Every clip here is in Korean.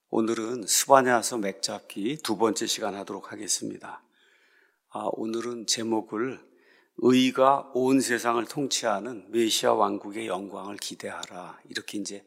오늘은 스바냐서 맥잡기 두 번째 시간 하도록 하겠습니다. 오늘은 제목을 의가 온 세상을 통치하는 메시아 왕국의 영광을 기대하라, 이렇게 이제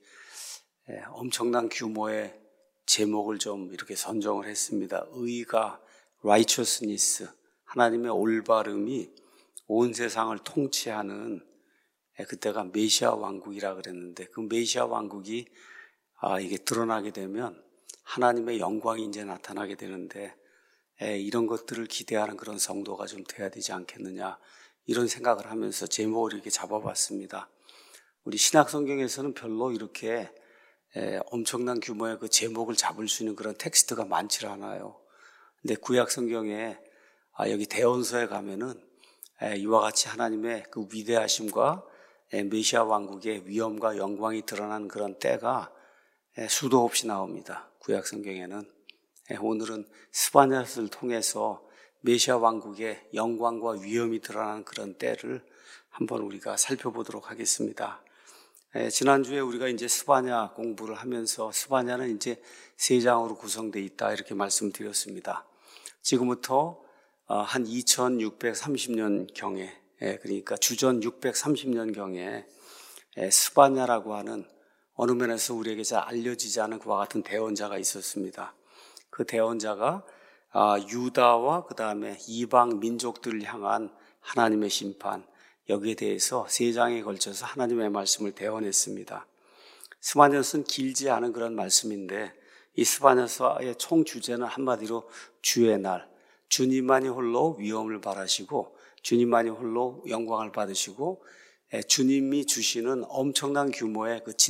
엄청난 규모의 제목을 좀 이렇게 선정을 했습니다. 의가, righteousness, 하나님의 올바름이 온 세상을 통치하는, 그때가 메시아 왕국이라 그랬는데, 그 메시아 왕국이 이게 드러나게 되면 하나님의 영광이 이제 나타나게 되는데, 이런 것들을 기대하는 그런 성도가 좀 돼야 되지 않겠느냐, 이런 생각을 하면서 제목을 이렇게 잡아봤습니다. 우리 신약 성경에서는 별로 이렇게 엄청난 규모의 그 제목을 잡을 수 있는 그런 텍스트가 많지 않아요. 근데 구약 성경에 여기 대언서에 가면은 이와 같이 하나님의 그 위대하심과 메시아 왕국의 위엄과 영광이 드러난 그런 때가 수도 없이 나옵니다. 구약 성경에는. 오늘은 스바냐서를 통해서 메시아 왕국의 영광과 위엄이 드러나는 그런 때를 한번 우리가 살펴보도록 하겠습니다. 지난주에 우리가 이제 스바냐 공부를 하면서 스바냐는 이제 세 장으로 구성되어 있다, 이렇게 말씀드렸습니다. 지금부터 한 2630년 경에, 그러니까 주전 630년 경에 스바냐라고 하는 어느 면에서 우리에게 잘 알려지지 않은 그와 같은 대언자가 있었습니다. 그 대언자가 유다와 그 다음에 이방 민족들을 향한 하나님의 심판, 여기에 대해서 세 장에 걸쳐서 하나님의 말씀을 대언했습니다. 스바냐서는 길지 않은 그런 말씀인데, 이 스바냐서의 총 주제는 한마디로 주의 날, 주님만이 홀로 위엄을 바라시고 주님만이 홀로 영광을 받으시고 주님이 주시는 엄청난 규모의 그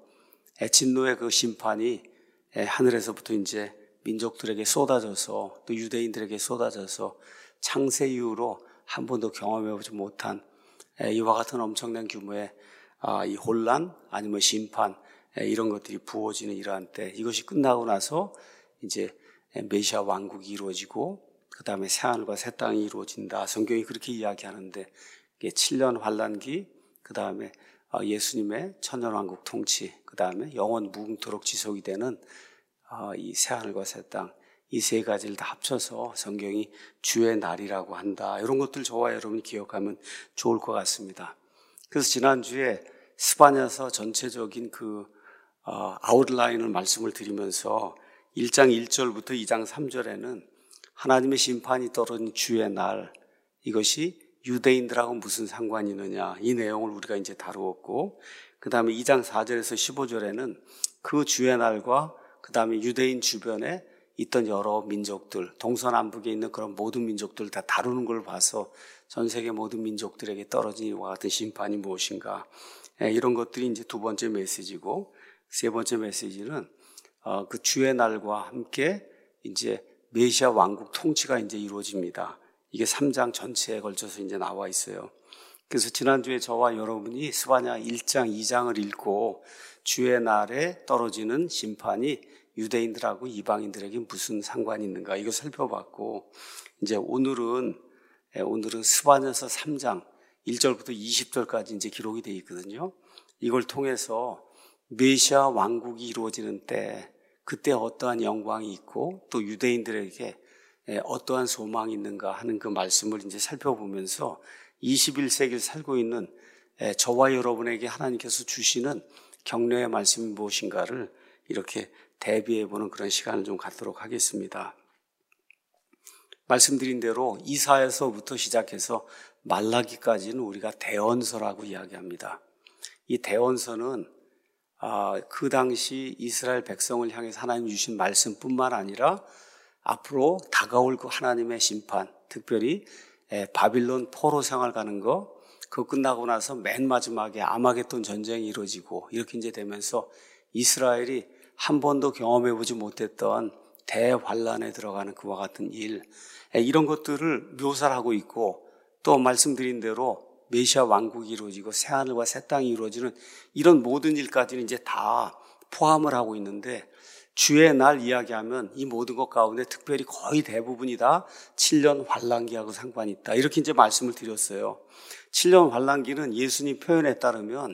진노의 그 심판이 하늘에서부터 이제 민족들에게 쏟아져서, 또 유대인들에게 쏟아져서 창세 이후로 한 번도 경험해보지 못한 이와 같은 엄청난 규모의 이 혼란, 아니면 심판, 이런 것들이 부어지는 이러한 때, 이것이 끝나고 나서 이제 메시아 왕국이 이루어지고 그 다음에 새하늘과 새 땅이 이루어진다. 성경이 그렇게 이야기하는데, 이게 7년 환란기, 그 다음에 예수님의 천년왕국 통치, 그 다음에 영원 무궁토록 지속이 되는 이 새하늘과 새 땅, 이 세 가지를 다 합쳐서 성경이 주의 날이라고 한다. 이런 것들 저와 여러분이 기억하면 좋을 것 같습니다. 그래서 지난주에 스바냐서 전체적인 그 아웃라인을 말씀을 드리면서 1장 1절부터 2장 3절에는 하나님의 심판이 떨어진 주의 날, 이것이 유대인들하고 무슨 상관이 있느냐, 이 내용을 우리가 이제 다루었고, 그 다음에 2장 4절에서 15절에는 그 주의 날과 그 다음에 유대인 주변에 있던 여러 민족들, 동서남북에 있는 그런 모든 민족들 다 다루는 걸 봐서 전 세계 모든 민족들에게 떨어진 이와 같은 심판이 무엇인가, 이런 것들이 이제 두 번째 메시지고, 세 번째 메시지는 그 주의 날과 함께 이제 메시아 왕국 통치가 이제 이루어집니다. 이게 3장 전체에 걸쳐서 이제 나와 있어요. 그래서 지난주에 저와 여러분이 스바냐 1장, 2장을 읽고 주의 날에 떨어지는 심판이 유대인들하고 이방인들에게 무슨 상관이 있는가, 이거 살펴봤고, 이제 오늘은 스바냐서 3장 1절부터 20절까지 이제 기록이 되어 있거든요. 이걸 통해서 메시아 왕국이 이루어지는 때, 그때 어떠한 영광이 있고 또 유대인들에게 어떠한 소망이 있는가 하는 그 말씀을 이제 살펴보면서 21세기를 살고 있는 저와 여러분에게 하나님께서 주시는 격려의 말씀이 무엇인가를 이렇게 대비해보는 그런 시간을 좀 갖도록 하겠습니다. 말씀드린 대로 이사야서부터 시작해서 말라기까지는 우리가 대언서라고 이야기합니다. 이 대언서는 그 당시 이스라엘 백성을 향해서 하나님 주신 말씀뿐만 아니라 앞으로 다가올 그 하나님의 심판, 특별히 바빌론 포로 생활 가는 거, 그거 끝나고 나서 맨 마지막에 아마겟돈 전쟁이 이루어지고 이렇게 이제 되면서 이스라엘이 한 번도 경험해보지 못했던 대환란에 들어가는 그와 같은 일, 이런 것들을 묘사를 하고 있고, 또 말씀드린 대로 메시아 왕국이 이루어지고 새하늘과 새 땅이 이루어지는 이런 모든 일까지는 이제 다 포함을 하고 있는데, 주의 날 이야기하면 이 모든 것 가운데 특별히 거의 대부분이 다 7년 환란기하고 상관이 있다, 이렇게 이제 말씀을 드렸어요. 7년 환란기는 예수님 표현에 따르면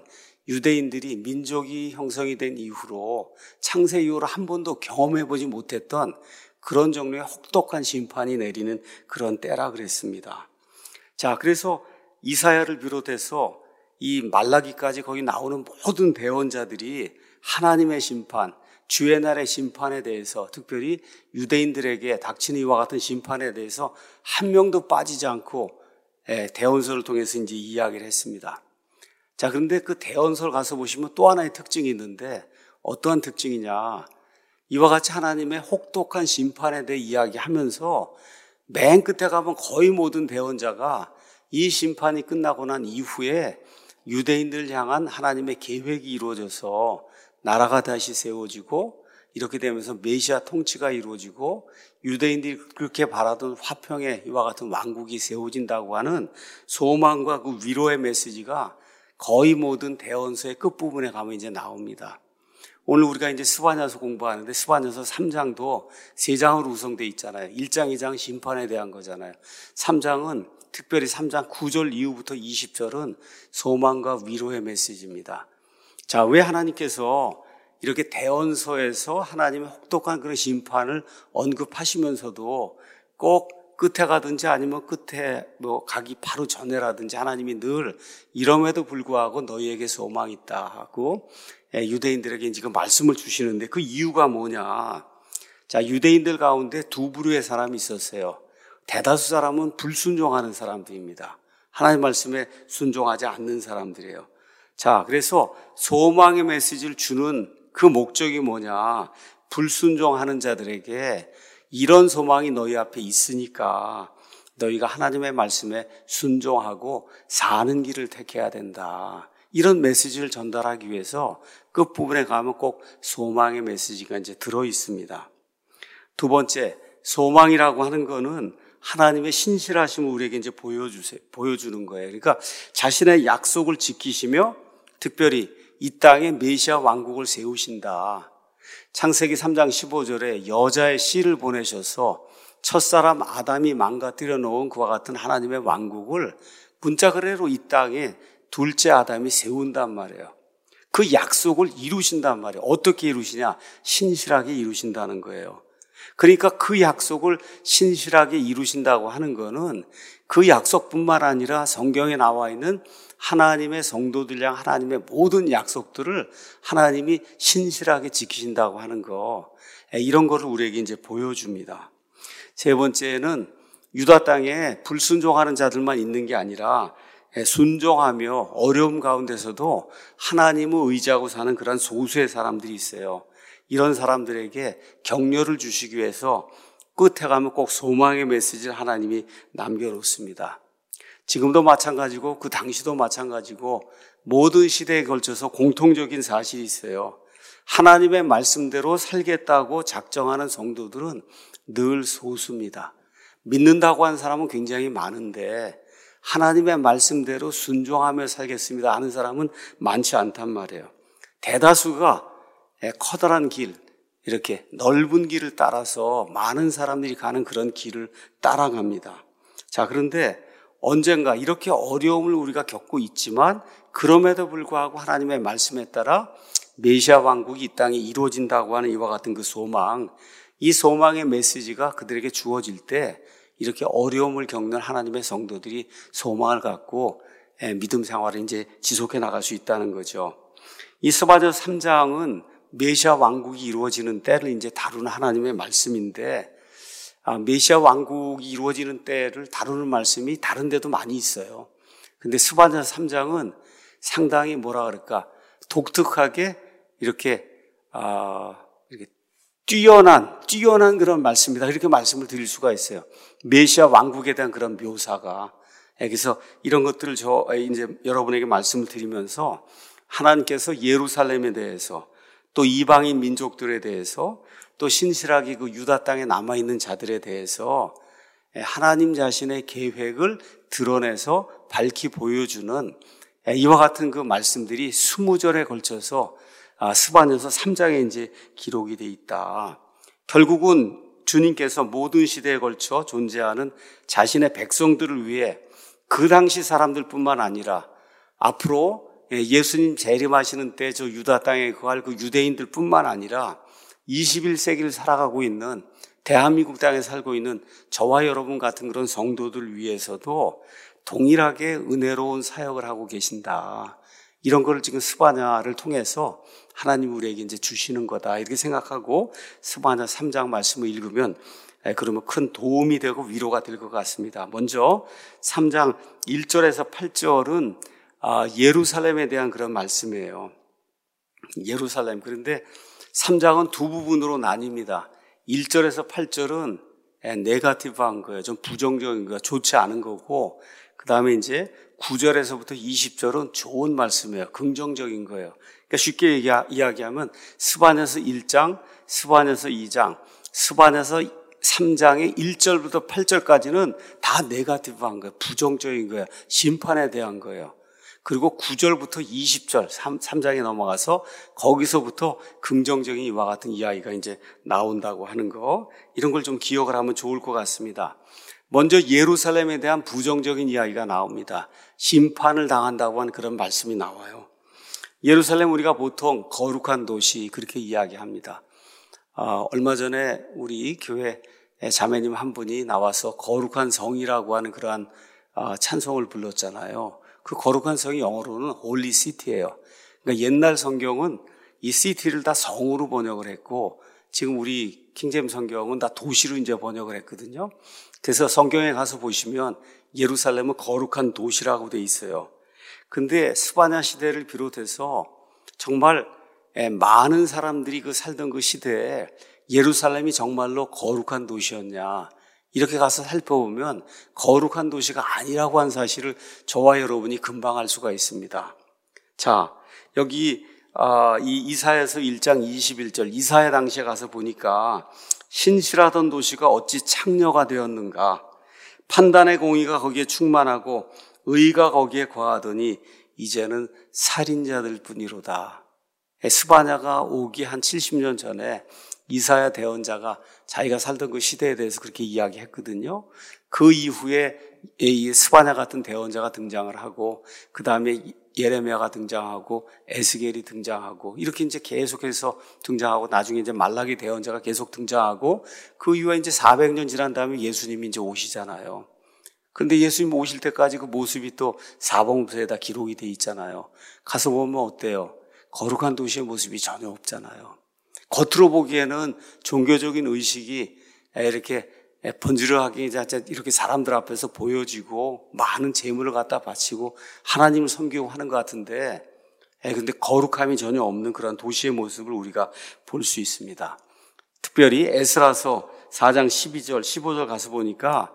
유대인들이 민족이 형성이 된 이후로 창세 이후로 한 번도 경험해보지 못했던 그런 종류의 혹독한 심판이 내리는 그런 때라 그랬습니다. 자, 그래서 이사야를 비롯해서 이 말라기까지 거기 나오는 모든 대언자들이 하나님의 심판, 주의 날의 심판에 대해서, 특별히 유대인들에게 닥치는 이와 같은 심판에 대해서 한 명도 빠지지 않고 대언서를 통해서 이제 이야기를 했습니다. 자, 그런데 그 대언서를 가서 보시면 또 하나의 특징이 있는데 어떠한 특징이냐? 이와 같이 하나님의 혹독한 심판에 대해 이야기하면서 맨 끝에 가면 거의 모든 대언자가 이 심판이 끝나고 난 이후에 유대인들 향한 하나님의 계획이 이루어져서 나라가 다시 세워지고 이렇게 되면서 메시아 통치가 이루어지고 유대인들이 그렇게 바라던 화평의 이와 같은 왕국이 세워진다고 하는 소망과 그 위로의 메시지가 거의 모든 대언서의 끝부분에 가면 이제 나옵니다. 오늘 우리가 이제 스바냐서 공부하는데 스바냐서 3장도 3장으로 구성되어 있잖아요. 1장, 2장 심판에 대한 거잖아요. 3장은 특별히 3장 9절 이후부터 20절은 소망과 위로의 메시지입니다. 자, 왜 하나님께서 이렇게 대언서에서 하나님의 혹독한 그런 심판을 언급하시면서도 꼭 끝에 가든지 아니면 끝에 가기 바로 전에라든지 하나님이 늘 이럼에도 불구하고 너희에게 소망이 있다 하고 유대인들에게 지금 말씀을 주시는데 그 이유가 뭐냐? 자, 유대인들 가운데 두 부류의 사람이 있었어요. 대다수 사람은 불순종하는 사람들입니다. 하나님 말씀에 순종하지 않는 사람들이에요. 자, 그래서 소망의 메시지를 주는 그 목적이 뭐냐? 불순종하는 자들에게 이런 소망이 너희 앞에 있으니까 너희가 하나님의 말씀에 순종하고 사는 길을 택해야 된다. 이런 메시지를 전달하기 위해서 끝부분에 가면 꼭 소망의 메시지가 이제 들어 있습니다. 두 번째, 소망이라고 하는 거는 하나님의 신실하심을 우리에게 이제 보여주는 거예요. 그러니까 자신의 약속을 지키시며 특별히 이 땅에 메시아 왕국을 세우신다. 창세기 3장 15절에 여자의 씨를 보내셔서 첫사람 아담이 망가뜨려 놓은 그와 같은 하나님의 왕국을 문자 그대로 이 땅에 둘째 아담이 세운단 말이에요. 그 약속을 이루신단 말이에요. 어떻게 이루시냐? 신실하게 이루신다는 거예요. 그러니까 그 약속을 신실하게 이루신다고 하는 거는 그 약속뿐만 아니라 성경에 나와 있는 하나님의 성도들 향 하나님의 모든 약속들을 하나님이 신실하게 지키신다고 하는 거, 이런 거를 우리에게 이제 보여줍니다. 세 번째는 유다 땅에 불순종하는 자들만 있는 게 아니라 순종하며 어려움 가운데서도 하나님을 의지하고 사는 그런 소수의 사람들이 있어요. 이런 사람들에게 격려를 주시기 위해서 끝에 가면 꼭 소망의 메시지를 하나님이 남겨놓습니다. 지금도 마찬가지고 그 당시도 마찬가지고 모든 시대에 걸쳐서 공통적인 사실이 있어요. 하나님의 말씀대로 살겠다고 작정하는 성도들은 늘 소수입니다. 믿는다고 하는 사람은 굉장히 많은데 하나님의 말씀대로 순종하며 살겠습니다 하는 사람은 많지 않단 말이에요. 대다수가 커다란 길, 이렇게 넓은 길을 따라서 많은 사람들이 가는 그런 길을 따라갑니다. 자, 그런데 언젠가 이렇게 어려움을 우리가 겪고 있지만 그럼에도 불구하고 하나님의 말씀에 따라 메시아 왕국이 이 땅에 이루어진다고 하는 이와 같은 그 소망, 이 소망의 메시지가 그들에게 주어질 때 이렇게 어려움을 겪는 하나님의 성도들이 소망을 갖고 믿음 생활을 이제 지속해 나갈 수 있다는 거죠. 이 스바냐 3장은 메시아 왕국이 이루어지는 때를 이제 다루는 하나님의 말씀인데, 메시아 왕국이 이루어지는 때를 다루는 말씀이 다른 데도 많이 있어요. 근데 스바냐 3장은 상당히 뭐라 그럴까, 독특하게 이렇게 뛰어난 그런 말씀이다. 이렇게 말씀을 드릴 수가 있어요. 메시아 왕국에 대한 그런 묘사가. 그래서 이런 것들을 이제 여러분에게 말씀을 드리면서 하나님께서 예루살렘에 대해서 또 이방인 민족들에 대해서 또 신실하게 그 유다 땅에 남아있는 자들에 대해서 하나님 자신의 계획을 드러내서 밝히 보여주는 이와 같은 그 말씀들이 20절에 걸쳐서 스바냐서 3장에 이제 기록이 되어 있다. 결국은 주님께서 모든 시대에 걸쳐 존재하는 자신의 백성들을 위해 그 당시 사람들뿐만 아니라 앞으로 예수님 재림하시는 때 저 유다 땅에 거할 그 유대인들 뿐만 아니라 21세기를 살아가고 있는 대한민국 땅에 살고 있는 저와 여러분 같은 그런 성도들 위해서도 동일하게 은혜로운 사역을 하고 계신다. 이런 거를 지금 스바냐를 통해서 하나님 우리에게 이제 주시는 거다. 이렇게 생각하고 스바냐 3장 말씀을 읽으면 그러면 큰 도움이 되고 위로가 될 것 같습니다. 먼저 3장 1절에서 8절은 예루살렘에 대한 그런 말씀이에요. 예루살렘. 그런데 3장은 두 부분으로 나뉩니다. 1절에서 8절은 네거티브한 거예요. 좀 부정적인 거예요. 좋지 않은 거고, 그 다음에 이제 9절에서부터 20절은 좋은 말씀이에요. 긍정적인 거예요. 그러니까 쉽게 이야기하면 스바냐서 1장, 스바냐서 2장, 스바냐서 3장의 1절부터 8절까지는 다 네거티브한 거예요. 부정적인 거예요. 심판에 대한 거예요. 그리고 9절부터 20절, 3장에 넘어가서 거기서부터 긍정적인 이와 같은 이야기가 이제 나온다고 하는 거, 이런 걸 좀 기억을 하면 좋을 것 같습니다. 먼저 예루살렘에 대한 부정적인 이야기가 나옵니다. 심판을 당한다고 하는 그런 말씀이 나와요. 예루살렘 우리가 보통 거룩한 도시 그렇게 이야기합니다. 얼마 전에 우리 교회 자매님 한 분이 나와서 거룩한 성이라고 하는 그러한 찬송을 불렀잖아요. 그 거룩한 성이 영어로는 홀리 시티예요. 그러니까 옛날 성경은 이 시티를 다 성으로 번역을 했고 지금 우리 킹제임 성경은 다 도시로 이제 번역을 했거든요. 그래서 성경에 가서 보시면 예루살렘은 거룩한 도시라고 돼 있어요. 근데 스바냐 시대를 비롯해서 정말 많은 사람들이 그 살던 그 시대에 예루살렘이 정말로 거룩한 도시였냐, 이렇게 가서 살펴보면 거룩한 도시가 아니라고 한 사실을 저와 여러분이 금방 알 수가 있습니다. 자, 여기 이 이사야서 1장 21절 이사야 당시에 가서 보니까 신실하던 도시가 어찌 창녀가 되었는가, 판단의 공의가 거기에 충만하고 의가 거기에 거하더니 이제는 살인자들 뿐이로다. 스바냐가 오기 한 70년 전에 이사야 대언자가 자기가 살던 그 시대에 대해서 그렇게 이야기했거든요. 그 이후에 이 스바냐 같은 대언자가 등장을 하고, 그 다음에 예레미야가 등장하고, 에스겔이 등장하고, 이렇게 이제 계속해서 등장하고, 나중에 이제 말라기 대언자가 계속 등장하고, 그 이후에 이제 400년 지난 다음에 예수님이 이제 오시잖아요. 근데 예수님 오실 때까지 그 모습이 또 사복음서에다 기록이 돼 있잖아요. 가서 보면 어때요? 거룩한 도시의 모습이 전혀 없잖아요. 겉으로 보기에는 종교적인 의식이 이렇게 번지르하게 이렇게 사람들 앞에서 보여지고 많은 재물을 갖다 바치고 하나님을 섬기고 하는 것 같은데, 근데 거룩함이 전혀 없는 그런 도시의 모습을 우리가 볼 수 있습니다. 특별히 에스라서 4장 12절, 15절 가서 보니까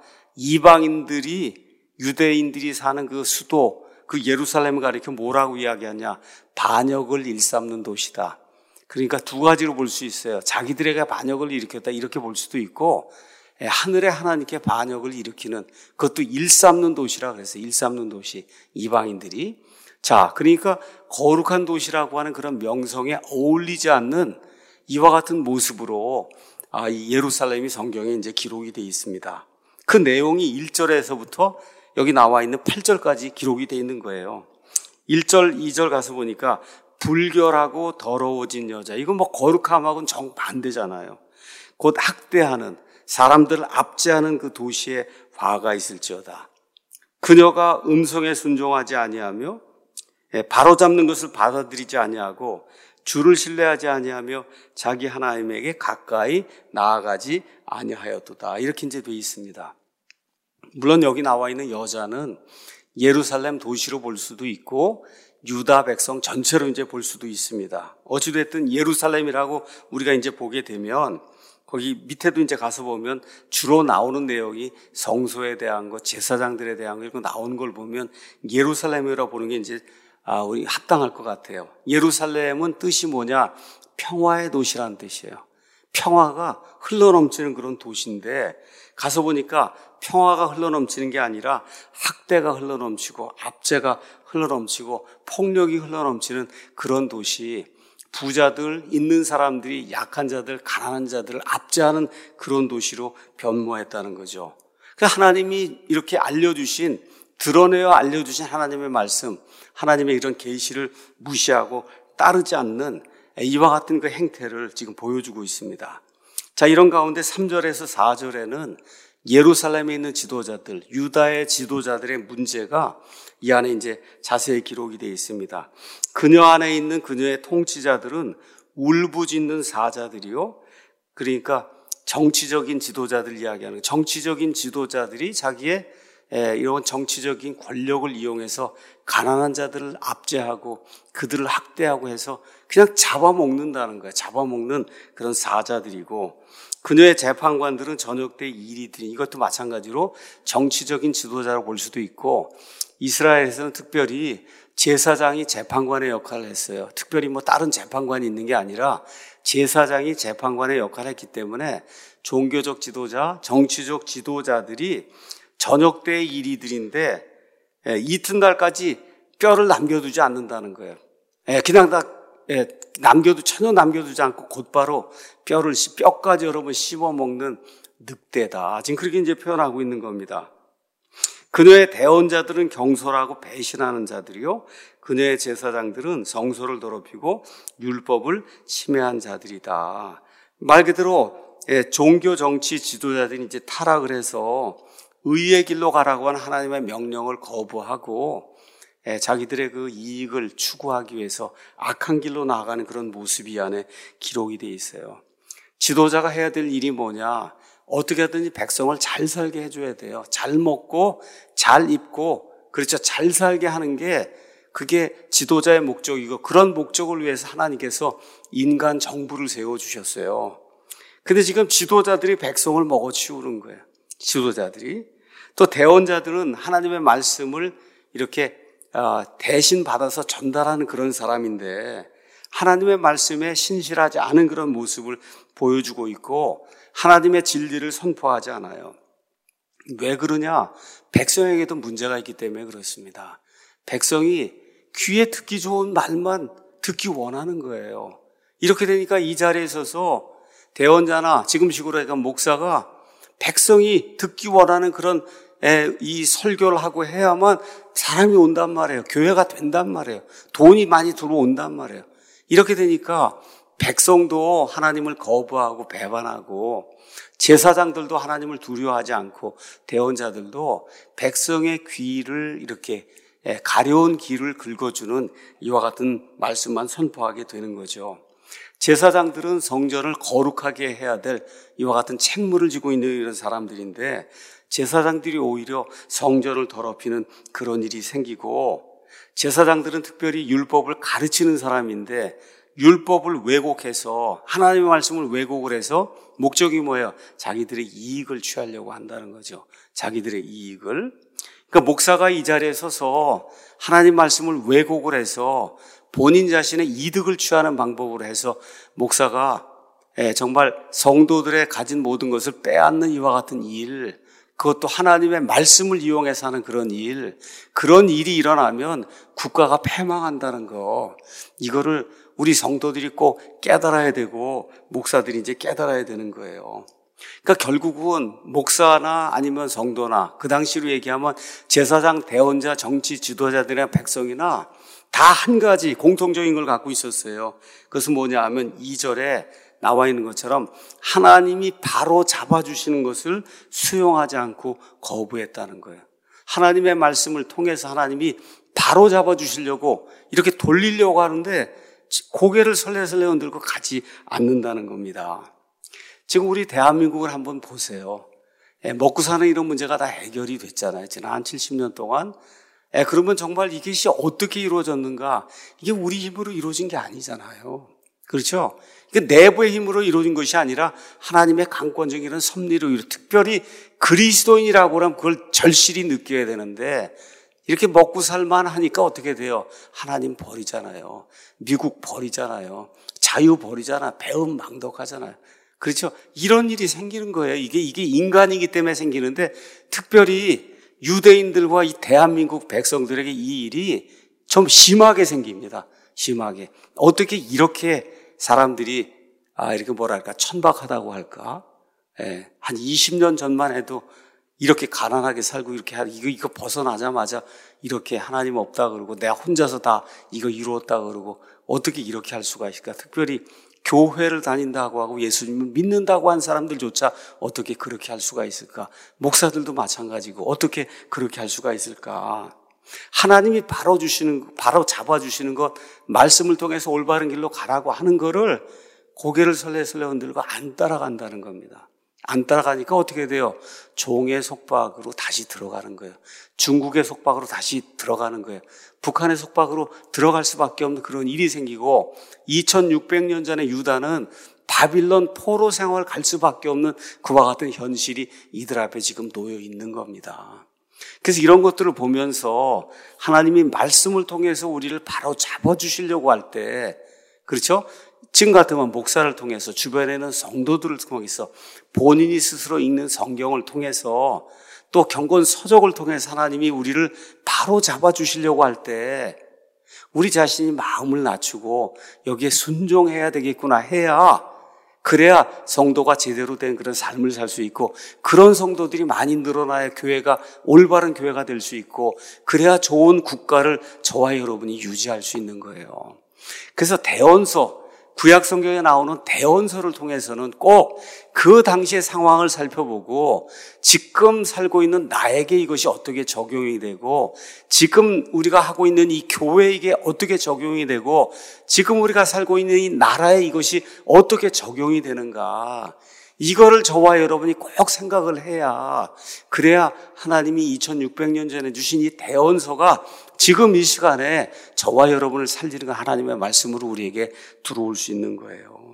이방인들이, 유대인들이 사는 그 수도, 그 예루살렘을 가리켜 뭐라고 이야기하냐? 반역을 일삼는 도시다. 그러니까 두 가지로 볼 수 있어요. 자기들에게 반역을 일으켰다, 이렇게 볼 수도 있고, 하늘에 하나님께 반역을 일으키는, 그것도 일삼는 도시라 그랬어요. 일삼는 도시, 이방인들이. 자, 그러니까 거룩한 도시라고 하는 그런 명성에 어울리지 않는 이와 같은 모습으로 이 예루살렘이 성경에 이제 기록이 되어 있습니다. 그 내용이 1절에서부터 여기 나와 있는 8절까지 기록이 되어 있는 거예요. 1절, 2절 가서 보니까 불결하고 더러워진 여자, 이건 뭐 거룩함하고는 정반대잖아요. 곧 학대하는, 사람들을 압제하는 그 도시에 화가 있을지어다. 그녀가 음성에 순종하지 아니하며 바로잡는 것을 받아들이지 아니하고 주를 신뢰하지 아니하며 자기 하나님에게 가까이 나아가지 아니하였도다. 이렇게 이제 되어 있습니다. 물론 여기 나와 있는 여자는 예루살렘 도시로 볼 수도 있고 유다 백성 전체로 이제 볼 수도 있습니다. 어찌됐든 예루살렘이라고 우리가 이제 보게 되면 거기 밑에도 이제 가서 보면 주로 나오는 내용이 성소에 대한 것, 제사장들에 대한 거, 이런 거 나오는 걸 보면 예루살렘이라고 보는 게 이제 우리 합당할 것 같아요. 예루살렘은 뜻이 뭐냐? 평화의 도시라는 뜻이에요. 평화가 흘러넘치는 그런 도시인데 가서 보니까 평화가 흘러넘치는 게 아니라 학대가 흘러넘치고 압제가 흘러넘치고 폭력이 흘러넘치는 그런 도시, 부자들, 있는 사람들이 약한 자들, 가난한 자들을 압제하는 그런 도시로 변모했다는 거죠. 그러니까 하나님이 이렇게 알려주신 드러내어 알려주신 하나님의 말씀, 하나님의 이런 계시를 무시하고 따르지 않는 이와 같은 그 행태를 지금 보여주고 있습니다. 자, 이런 가운데 3절에서 4절에는 예루살렘에 있는 지도자들, 유다의 지도자들의 문제가 이 안에 이제 자세히 기록이 되어 있습니다. 그녀 안에 있는 그녀의 통치자들은 울부짖는 사자들이요. 그러니까 정치적인 지도자들 이야기하는, 정치적인 지도자들이 자기의 이런 정치적인 권력을 이용해서 가난한 자들을 압제하고 그들을 학대하고 해서 그냥 잡아먹는다는 거예요. 잡아먹는 그런 사자들이고, 그녀의 재판관들은 저녁 때 이리들이, 이것도 마찬가지로 정치적인 지도자로 볼 수도 있고, 이스라엘에서는 특별히 제사장이 재판관의 역할을 했어요. 특별히 뭐 다른 재판관이 있는 게 아니라 제사장이 재판관의 역할을 했기 때문에 종교적 지도자, 정치적 지도자들이 저녁 때의 이리들인데 이튿날까지 뼈를 남겨두지 않는다는 거예요. 그냥 다 전혀 남겨두지 않고 곧바로 뼈까지 여러 번 씹어먹는 늑대다. 지금 그렇게 이제 표현하고 있는 겁니다. 그녀의 대언자들은 경솔하고 배신하는 자들이요, 그녀의 제사장들은 성소를 더럽히고 율법을 침해한 자들이다. 말 그대로 종교 정치 지도자들이 이제 타락을 해서 의의 길로 가라고 하는 하나님의 명령을 거부하고 자기들의 그 이익을 추구하기 위해서 악한 길로 나아가는 그런 모습이 안에 기록이 되어 있어요. 지도자가 해야 될 일이 뭐냐? 어떻게 하든지 백성을 잘 살게 해줘야 돼요. 잘 먹고 잘 입고, 그렇죠, 잘 살게 하는 게 그게 지도자의 목적이고, 그런 목적을 위해서 하나님께서 인간 정부를 세워주셨어요. 근데 지금 지도자들이 백성을 먹어치우는 거예요. 지도자들이. 또 대언자들은 하나님의 말씀을 이렇게 대신 받아서 전달하는 그런 사람인데 하나님의 말씀에 신실하지 않은 그런 모습을 보여주고 있고, 하나님의 진리를 선포하지 않아요. 왜 그러냐? 백성에게도 문제가 있기 때문에 그렇습니다. 백성이 귀에 듣기 좋은 말만 듣기 원하는 거예요. 이렇게 되니까 이 자리에 서서 대언자나 지금식으로 해서 목사가 백성이 듣기 원하는 그런 이 설교를 하고 해야만 사람이 온단 말이에요. 교회가 된단 말이에요. 돈이 많이 들어온단 말이에요. 이렇게 되니까 백성도 하나님을 거부하고 배반하고, 제사장들도 하나님을 두려워하지 않고, 대언자들도 백성의 귀를 이렇게 가려운 길을 긁어주는 이와 같은 말씀만 선포하게 되는 거죠. 제사장들은 성전을 거룩하게 해야 될 이와 같은 책무를 지고 있는 이런 사람들인데, 제사장들이 오히려 성전을 더럽히는 그런 일이 생기고, 제사장들은 특별히 율법을 가르치는 사람인데 율법을 왜곡해서, 하나님의 말씀을 왜곡을 해서 목적이 뭐예요? 자기들의 이익을 취하려고 한다는 거죠. 자기들의 이익을. 그러니까 목사가 이 자리에 서서 하나님 말씀을 왜곡을 해서 본인 자신의 이득을 취하는 방법으로 해서 목사가 정말 성도들의 가진 모든 것을 빼앗는 이와 같은 일, 그것도 하나님의 말씀을 이용해서 하는 그런 일이 일어나면 국가가 패망한다는 거, 이거를 우리 성도들이 꼭 깨달아야 되고 목사들이 이제 깨달아야 되는 거예요. 그러니까 결국은 목사나 아니면 성도나, 그 당시로 얘기하면 제사장, 대언자, 정치 지도자들이나 백성이나 다 한 가지 공통적인 걸 갖고 있었어요. 그것은 뭐냐 하면 2절에 나와 있는 것처럼 하나님이 바로 잡아주시는 것을 수용하지 않고 거부했다는 거예요. 하나님의 말씀을 통해서 하나님이 바로 잡아주시려고 이렇게 돌리려고 하는데 고개를 설레설레 흔들고 가지 않는다는 겁니다. 지금 우리 대한민국을 한번 보세요. 먹고 사는 이런 문제가 다 해결이 됐잖아요. 지난 한 70년 동안. 그러면 정말 이것이 어떻게 이루어졌는가? 이게 우리 힘으로 이루어진 게 아니잖아요. 그렇죠? 내부의 힘으로 이루어진 것이 아니라 하나님의 강권적인 이런 섭리로, 특별히 그리스도인이라고 하면 그걸 절실히 느껴야 되는데, 이렇게 먹고 살만 하니까 어떻게 돼요? 하나님 버리잖아요. 미국 버리잖아요. 자유 버리잖아. 배움 망덕하잖아요. 그렇죠? 이런 일이 생기는 거예요. 이게 인간이기 때문에 생기는데, 특별히 유대인들과 이 대한민국 백성들에게 이 일이 좀 심하게 생깁니다. 심하게. 어떻게 이렇게 사람들이 이렇게 뭐랄까 천박하다고 할까? 한 20년 전만 해도 이렇게 가난하게 살고 이렇게 이거 벗어나자마자 이렇게 하나님 없다 그러고 내가 혼자서 다 이거 이루었다 그러고 어떻게 이렇게 할 수가 있을까? 특별히 교회를 다닌다고 하고 예수님을 믿는다고 한 사람들조차 어떻게 그렇게 할 수가 있을까? 목사들도 마찬가지고 어떻게 그렇게 할 수가 있을까? 하나님이 바로 잡아주시는 것, 말씀을 통해서 올바른 길로 가라고 하는 거를 고개를 설레설레 흔들고 안 따라간다는 겁니다. 안 따라가니까 어떻게 돼요? 종의 속박으로 다시 들어가는 거예요. 중국의 속박으로 다시 들어가는 거예요. 북한의 속박으로 들어갈 수밖에 없는 그런 일이 생기고 2600년 전에 유다는 바빌론 포로 생활을 갈 수밖에 없는 그와 같은 현실이 이들 앞에 지금 놓여 있는 겁니다. 그래서 이런 것들을 보면서 하나님이 말씀을 통해서 우리를 바로 잡아주시려고 할 때, 그렇죠? 지금 같으면 목사를 통해서 주변에는 성도들을 통해서 본인이 스스로 읽는 성경을 통해서 또 경건 서적을 통해서 하나님이 우리를 바로 잡아주시려고 할 때 우리 자신이 마음을 낮추고 여기에 순종해야 되겠구나 그래야 성도가 제대로 된 그런 삶을 살 수 있고 그런 성도들이 많이 늘어나야 교회가 올바른 교회가 될 수 있고 그래야 좋은 국가를 저와 여러분이 유지할 수 있는 거예요. 그래서 대언서, 구약 성경에 나오는 대언서를 통해서는 꼭 그 당시의 상황을 살펴보고 지금 살고 있는 나에게 이것이 어떻게 적용이 되고 지금 우리가 하고 있는 이 교회에게 어떻게 적용이 되고 지금 우리가 살고 있는 이 나라에 이것이 어떻게 적용이 되는가, 이거를 저와 여러분이 꼭 생각을 해야, 그래야 하나님이 2600년 전에 주신 이 대언서가 지금 이 시간에 저와 여러분을 살리는 하나님의 말씀으로 우리에게 들어올 수 있는 거예요.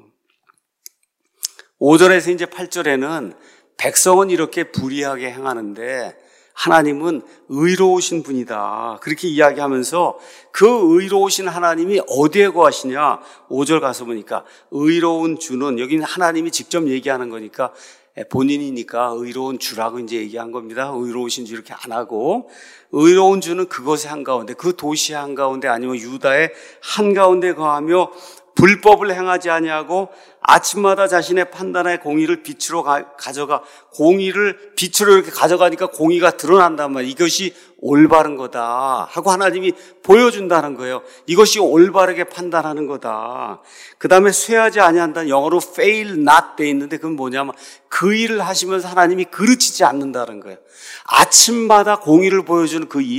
5절에서 이제 8절에는 백성은 이렇게 불의하게 행하는데 하나님은 의로우신 분이다, 그렇게 이야기하면서 그 의로우신 하나님이 어디에 거하시냐, 5절 가서 보니까 의로운 주는, 여기는 하나님이 직접 얘기하는 거니까 본인이니까 의로운 주라고 이제 얘기한 겁니다. 의로우신 주 이렇게 안 하고, 의로운 주는 그것의 한가운데, 그 도시의 한가운데 아니면 유다의 한가운데 거하며 불법을 행하지 아니하고 아침마다 자신의 판단의 공의를 빛으로 가져가, 공의를 빛으로 이렇게 가져가니까 공의가 드러난단 말이에요. 이것이 올바른 거다 하고 하나님이 보여준다는 거예요. 이것이 올바르게 판단하는 거다. 그 다음에 쇠하지 아니한다는, 영어로 fail not 돼 있는데 그건 뭐냐면 그 일을 하시면서 하나님이 그르치지 않는다는 거예요. 아침마다 공의를 보여주는 그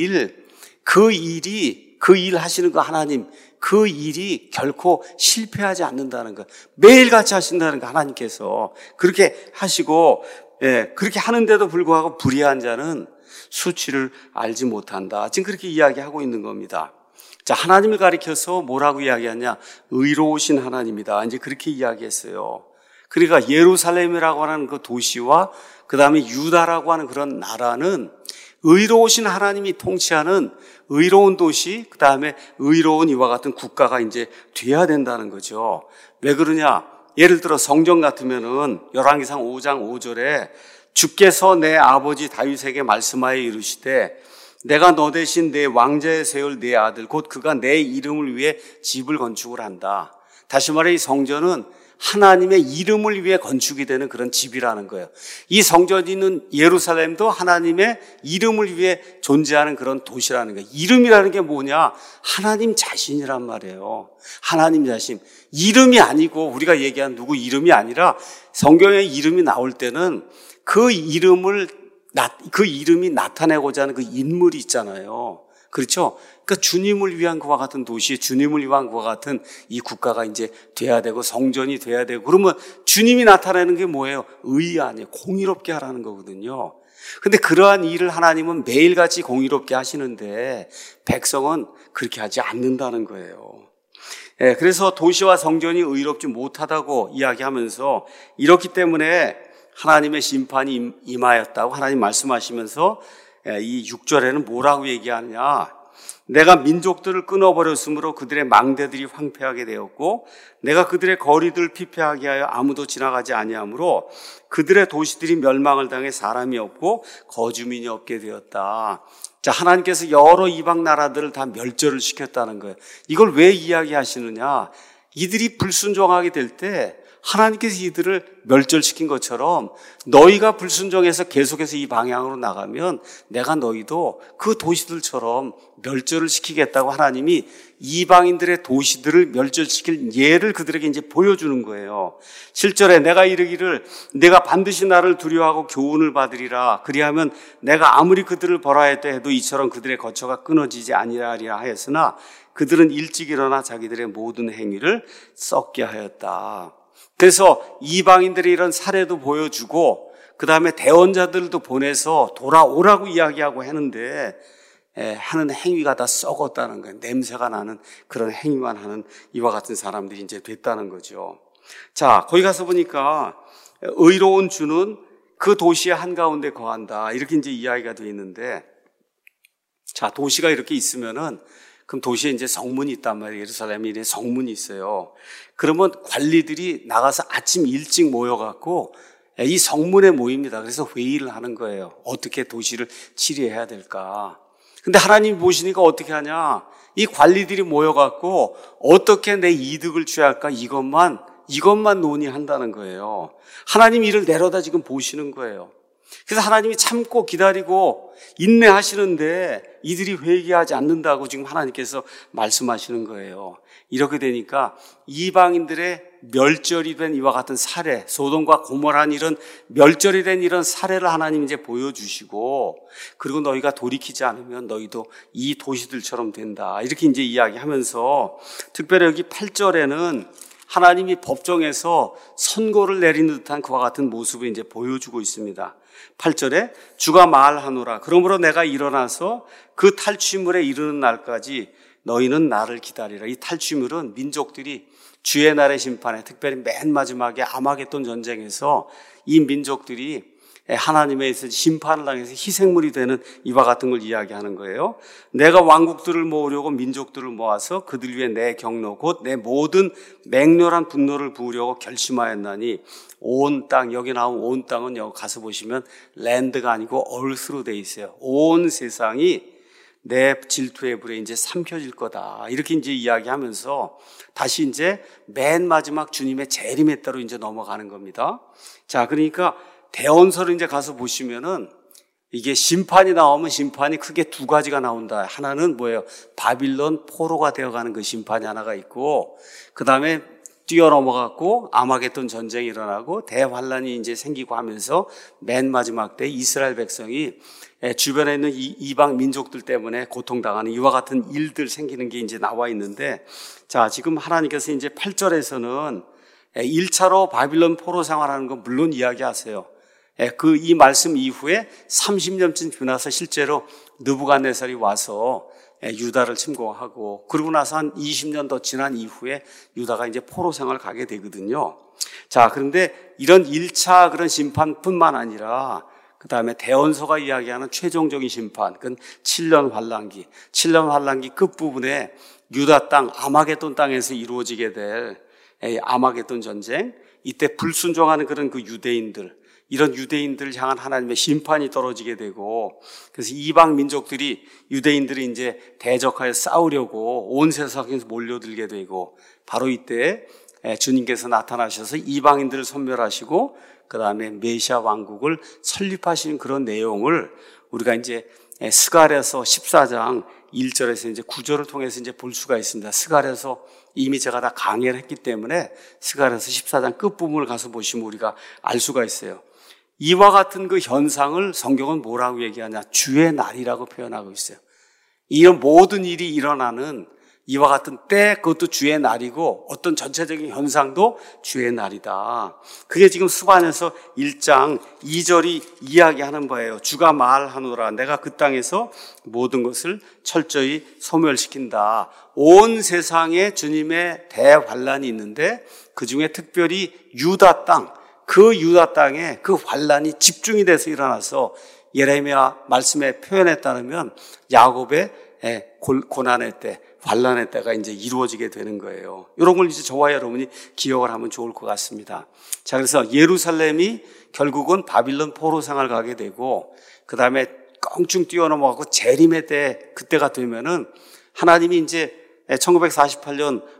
일 하시는 거 하나님, 그 일이 결코 실패하지 않는다는 것, 매일같이 하신다는 거 하나님께서 그렇게 하시고, 그렇게 하는데도 불구하고 불의한 자는 수치를 알지 못한다, 지금 그렇게 이야기하고 있는 겁니다. 자, 하나님을 가리켜서 뭐라고 이야기하냐, 의로우신 하나님이다, 이제 그렇게 이야기했어요. 그러니까 예루살렘이라고 하는 그 도시와 그 다음에 유다라고 하는 그런 나라는 의로우신 하나님이 통치하는 의로운 도시, 그 다음에 의로운 이와 같은 국가가 이제 돼야 된다는 거죠. 왜 그러냐? 예를 들어 성경 같으면은 열왕기상 5장 5절에 주께서 내 아버지 다윗에게 말씀하여 이르시되 내가 너 대신 내 왕자에 세울 내 아들 곧 그가 내 이름을 위해 집을 건축을 한다. 다시 말해 이 성전은 하나님의 이름을 위해 건축이 되는 그런 집이라는 거예요. 이 성전이 있는 예루살렘도 하나님의 이름을 위해 존재하는 그런 도시라는 거예요. 이름이라는 게 뭐냐? 하나님 자신이란 말이에요. 하나님 자신. 이름이 아니고 우리가 얘기한 누구 이름이 아니라 성경에 이름이 나올 때는 그 이름이 나타내고자 하는 그 인물이 있잖아요. 그렇죠? 그러니까 주님을 위한 그와 같은 도시, 주님을 위한 그와 같은 이 국가가 이제 돼야 되고 성전이 돼야 되고, 그러면 주님이 나타내는 게 뭐예요? 의의 아니에요. 공의롭게 하라는 거거든요. 근데 그러한 일을 하나님은 매일같이 공의롭게 하시는데 백성은 그렇게 하지 않는다는 거예요. 그래서 도시와 성전이 의롭지 못하다고 이야기하면서 이렇기 때문에 하나님의 심판이 임하였다고 하나님 말씀하시면서 이 6절에는 뭐라고 얘기하느냐? 내가 민족들을 끊어버렸으므로 그들의 망대들이 황폐하게 되었고 내가 그들의 거리들을 피폐하게 하여 아무도 지나가지 아니하므로 그들의 도시들이 멸망을 당해 사람이 없고 거주민이 없게 되었다. 자, 하나님께서 여러 이방 나라들을 다 멸절을 시켰다는 거예요. 이걸 왜 이야기하시느냐? 이들이 불순종하게 될 때 하나님께서 이들을 멸절시킨 것처럼 너희가 불순종해서 계속해서 이 방향으로 나가면 내가 너희도 그 도시들처럼 멸절을 시키겠다고 하나님이 이방인들의 도시들을 멸절시킬 예를 그들에게 이제 보여주는 거예요. 7절에 내가 이르기를 내가 반드시 나를 두려워하고 교훈을 받으리라. 그리하면 내가 아무리 그들을 벌하였다 해도 이처럼 그들의 거처가 끊어지지 아니하리라 하였으나 그들은 일찍 일어나 자기들의 모든 행위를 썩게 하였다. 그래서 이방인들의 이런 사례도 보여주고 그 다음에 대언자들도 보내서 돌아오라고 이야기하고 하는데 하는 행위가 다 썩었다는 거예요. 냄새가 나는 그런 행위만 하는 이와 같은 사람들이 이제 됐다는 거죠. 자, 거기 가서 보니까 의로운 주는 그 도시의 한가운데 거한다. 이렇게 이제 이야기가 되어 있는데, 자, 도시가 이렇게 있으면은 그럼 도시에 이제 성문이 있단 말이에요. 예루살렘에 성문이 있어요. 그러면 관리들이 나가서 아침 일찍 모여갖고 이 성문에 모입니다. 그래서 회의를 하는 거예요. 어떻게 도시를 치료해야 될까? 근데 하나님이 보시니까 어떻게 하냐? 이 관리들이 모여갖고 어떻게 내 이득을 취할까? 이것만 논의한다는 거예요. 하나님이 이를 내려다 지금 보시는 거예요. 그래서 하나님이 참고 기다리고 인내하시는데 이들이 회개하지 않는다고 지금 하나님께서 말씀하시는 거예요. 이렇게 되니까 이방인들의 멸절이 된 이와 같은 사례, 소돔과 고모라는 이런 멸절이 된 이런 사례를 하나님 이제 보여주시고, 그리고 너희가 돌이키지 않으면 너희도 이 도시들처럼 된다. 이렇게 이제 이야기하면서 특별히 여기 8절에는 하나님이 법정에서 선고를 내리는 듯한 그와 같은 모습을 이제 보여주고 있습니다. 8절에 주가 말하노라. 그러므로 내가 일어나서 그 탈취물에 이르는 날까지 너희는 나를 기다리라. 이 탈취물은 민족들이 주의 날의 심판에, 특별히 맨 마지막에 아마겟돈 전쟁에서 이 민족들이 하나님에 의해서 심판을 당해서 희생물이 되는 이와 같은 걸 이야기하는 거예요. 내가 왕국들을 모으려고 민족들을 모아서 그들 위에 내 경로 곧 내 모든 맹렬한 분노를 부으려고 결심하였나니 온 땅, 여기 나온 온 땅은 여기 가서 보시면 랜드가 아니고 earth로 돼 있어요. 온 세상이 내 질투의 불에 이제 삼켜질 거다. 이렇게 이제 이야기하면서 다시 이제 맨 마지막 주님의 재림에 따로 이제 넘어가는 겁니다. 자, 그러니까 대언서를 이제 가서 보시면은 이게 심판이 나오면 심판이 크게 두 가지가 나온다. 하나는 뭐예요? 바빌론 포로가 되어가는 그 심판이 하나가 있고, 그 다음에 뛰어넘어갖고 아마겟돈 전쟁이 일어나고 대환란이 이제 생기고 하면서 맨 마지막 때 이스라엘 백성이 주변에 있는 이방 민족들 때문에 고통당하는 이와 같은 일들 생기는 게 이제 나와 있는데, 자, 지금 하나님께서 이제 8절에서는 1차로 바빌론 포로 생활하는 건 물론 이야기하세요. 이 말씀 이후에 30년쯤 지나서 실제로 느부갓네살이 와서 유다를 침공하고, 그러고 나서 한 20년 더 지난 이후에 유다가 이제 포로 생활을 가게 되거든요. 자, 그런데 이런 1차 그런 심판뿐만 아니라 그 다음에 대언서가 이야기하는 최종적인 심판, 그건 7년 환란기. 7년 환란기 끝부분에 유다 땅, 아마겟돈 땅에서 이루어지게 될 아마겟돈 전쟁, 이때 불순종하는 그런 그 유대인들, 이런 유대인들을 향한 하나님의 심판이 떨어지게 되고, 그래서 이방 민족들이 유대인들이 이제 대적하여 싸우려고 온 세상에서 몰려들게 되고, 바로 이때 주님께서 나타나셔서 이방인들을 선멸하시고 그 다음에 메시아 왕국을 설립하시는 그런 내용을 우리가 이제 스가랴서 14장 1절에서 이제 9절을 통해서 이제 볼 수가 있습니다. 스가랴서 이미 제가 다 강의를 했기 때문에 스가랴서 14장 끝부분을 가서 보시면 우리가 알 수가 있어요. 이와 같은 그 현상을 성경은 뭐라고 얘기하냐? 주의 날이라고 표현하고 있어요. 이런 모든 일이 일어나는 이와 같은 때, 그것도 주의 날이고 어떤 전체적인 현상도 주의 날이다. 그게 지금 스바냐서 1장 2절이 이야기하는 바예요. 주가 말하노라. 내가 그 땅에서 모든 것을 철저히 소멸시킨다. 온 세상에 주님의 대환란이 있는데 그중에 특별히 유다 땅, 그 유다 땅에 그 환란이 집중이 돼서 일어나서 예레미야 말씀의 표현에 따르면 야곱의 고난의 때, 환란의 때가 이제 이루어지게 되는 거예요. 이런 걸 이제 저와 여러분이 기억을 하면 좋을 것 같습니다. 자, 그래서 예루살렘이 결국은 바빌론 포로 생활 가게 되고, 그 다음에 껑충 뛰어넘어가고 재림의 때, 그때가 되면은 하나님이 이제 1948년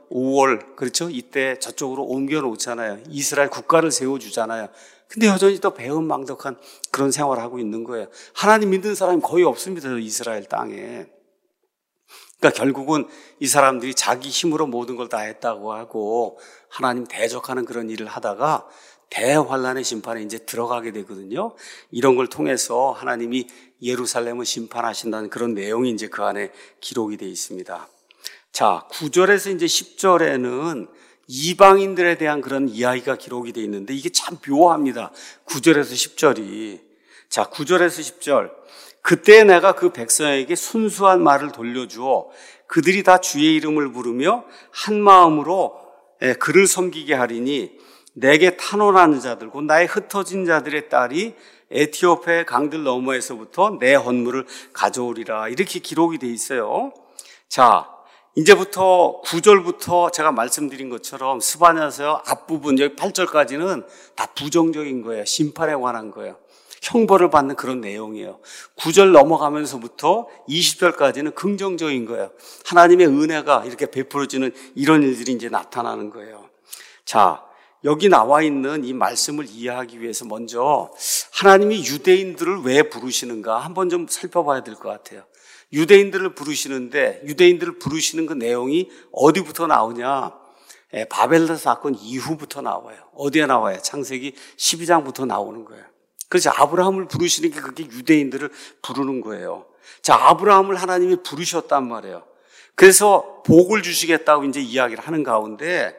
5월, 그렇죠? 이때 저쪽으로 옮겨 놓잖아요. 이스라엘 국가를 세워주잖아요. 근데 여전히 또 배은망덕한 그런 생활을 하고 있는 거예요. 하나님 믿는 사람이 거의 없습니다. 이스라엘 땅에. 그러니까 결국은 이 사람들이 자기 힘으로 모든 걸 다 했다고 하고 하나님 대적하는 그런 일을 하다가 대환란의 심판에 이제 들어가게 되거든요. 이런 걸 통해서 하나님이 예루살렘을 심판하신다는 그런 내용이 이제 그 안에 기록이 되어 있습니다. 자, 9절에서 이제 10절에는 이방인들에 대한 그런 이야기가 기록이 되어 있는데 이게 참 묘합니다. 9절에서 10절이. 자, 9절에서 10절. 그때 내가 그 백성에게 순수한 말을 돌려주어 그들이 다 주의 이름을 부르며 한 마음으로 그를 섬기게 하리니 내게 탄원하는 자들 곧 나의 흩어진 자들의 딸이 에티오피아의 강들 너머에서부터 내 헌물을 가져오리라. 이렇게 기록이 돼 있어요. 자, 이제부터 9절부터 제가 말씀드린 것처럼 스바냐서 앞부분 여기 8절까지는 다 부정적인 거예요. 심판에 관한 거예요. 형벌을 받는 그런 내용이에요. 9절 넘어가면서부터 20절까지는 긍정적인 거예요. 하나님의 은혜가 이렇게 베풀어지는 이런 일들이 이제 나타나는 거예요. 자, 여기 나와 있는 이 말씀을 이해하기 위해서 먼저 하나님이 유대인들을 왜 부르시는가 한번 좀 살펴봐야 될 것 같아요. 유대인들을 부르시는데 유대인들을 부르시는 그 내용이 어디부터 나오냐? 바벨탑 사건 이후부터 나와요. 어디에 나와요? 창세기 12장부터 나오는 거예요. 그래서 아브라함을 부르시는 게 그게 유대인들을 부르는 거예요. 자, 아브라함을 하나님이 부르셨단 말이에요. 그래서 복을 주시겠다고 이제 이야기를 하는 가운데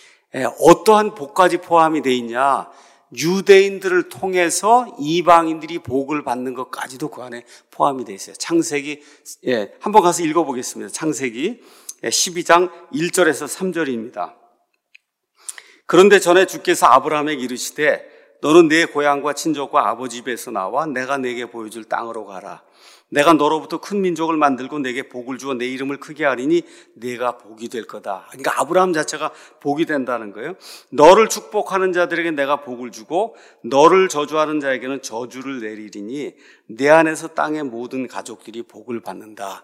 어떠한 복까지 포함이 돼 있냐? 유대인들을 통해서 이방인들이 복을 받는 것까지도 그 안에 포함이 돼 있어요. 창세기, 한번 가서 읽어보겠습니다. 창세기 12장 1절에서 3절입니다. 그런데 전에 주께서 아브라함에게 이르시되 너는 내 고향과 친족과 아버지 집에서 나와 내가 내게 보여줄 땅으로 가라. 내가 너로부터 큰 민족을 만들고 내게 복을 주어 내 이름을 크게 하리니 내가 복이 될 거다. 그러니까 아브라함 자체가 복이 된다는 거예요. 너를 축복하는 자들에게 내가 복을 주고 너를 저주하는 자에게는 저주를 내리리니 내 안에서 땅의 모든 가족들이 복을 받는다.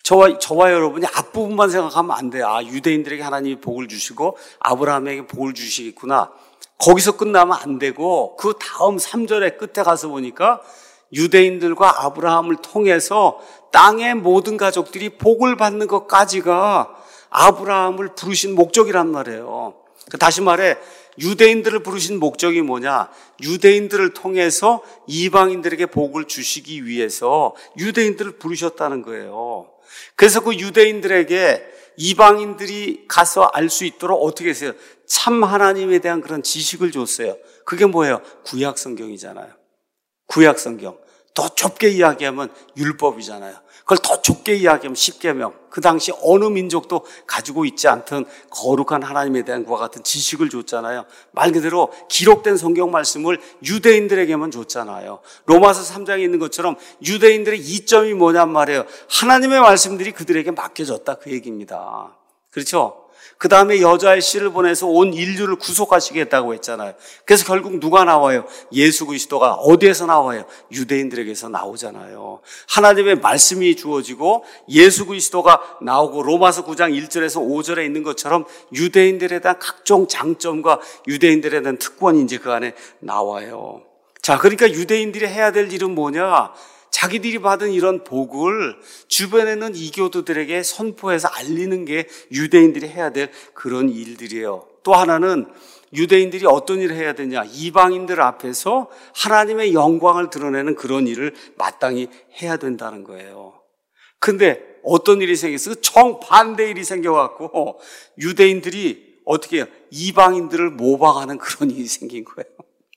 저와 여러분이 앞부분만 생각하면 안 돼요. 아, 유대인들에게 하나님이 복을 주시고 아브라함에게 복을 주시겠구나. 거기서 끝나면 안 되고 그 다음 3절의 끝에 가서 보니까 유대인들과 아브라함을 통해서 땅의 모든 가족들이 복을 받는 것까지가 아브라함을 부르신 목적이란 말이에요. 다시 말해 유대인들을 부르신 목적이 뭐냐? 유대인들을 통해서 이방인들에게 복을 주시기 위해서 유대인들을 부르셨다는 거예요. 그래서 그 유대인들에게 이방인들이 가서 알 수 있도록 어떻게 했어요? 참 하나님에 대한 그런 지식을 줬어요. 그게 뭐예요? 구약 성경이잖아요. 구약 성경. 더 좁게 이야기하면 율법이잖아요. 그걸 더 좁게 이야기하면 십계명. 그 당시 어느 민족도 가지고 있지 않던 거룩한 하나님에 대한 그와 같은 지식을 줬잖아요. 말 그대로 기록된 성경 말씀을 유대인들에게만 줬잖아요. 로마서 3장에 있는 것처럼 유대인들의 이점이 뭐냔 말이에요. 하나님의 말씀들이 그들에게 맡겨졌다 그 얘기입니다. 그렇죠? 그 다음에 여자의 씨를 보내서 온 인류를 구속하시겠다고 했잖아요. 그래서 결국 누가 나와요? 예수 그리스도가 어디에서 나와요? 유대인들에게서 나오잖아요. 하나님의 말씀이 주어지고 예수 그리스도가 나오고 로마서 9장 1절에서 5절에 있는 것처럼 유대인들에 대한 각종 장점과 유대인들에 대한 특권이 이제 그 안에 나와요. 자, 그러니까 유대인들이 해야 될 일은 뭐냐? 자기들이 받은 이런 복을 주변에 있는 이교도들에게 선포해서 알리는 게 유대인들이 해야 될 그런 일들이에요. 또 하나는 유대인들이 어떤 일을 해야 되냐? 이방인들 앞에서 하나님의 영광을 드러내는 그런 일을 마땅히 해야 된다는 거예요. 근데 어떤 일이 생겼어요? 정반대 일이 생겨갖고 유대인들이 어떻게 해요? 이방인들을 모방하는 그런 일이 생긴 거예요.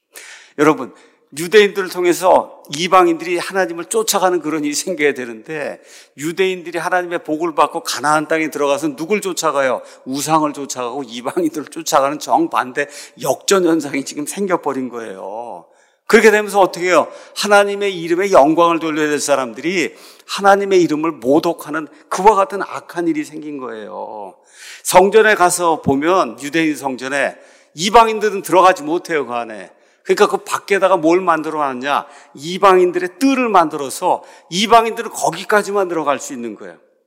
여러분, 유대인들을 통해서 이방인들이 하나님을 쫓아가는 그런 일이 생겨야 되는데 유대인들이 하나님의 복을 받고 가나안 땅에 들어가서 누굴 쫓아가요? 우상을 쫓아가고 이방인들을 쫓아가는 정반대 역전 현상이 지금 생겨버린 거예요. 그렇게 되면서 어떻게 해요? 하나님의 이름에 영광을 돌려야 될 사람들이 하나님의 이름을 모독하는 그와 같은 악한 일이 생긴 거예요. 성전에 가서 보면 유대인 성전에 이방인들은 들어가지 못해요. 그 안에. 그러니까 그 밖에다가 뭘 만들어 놨냐? 이방인들의 뜰을 만들어서 이방인들은 거기까지만 들어갈 수 있는 거예요.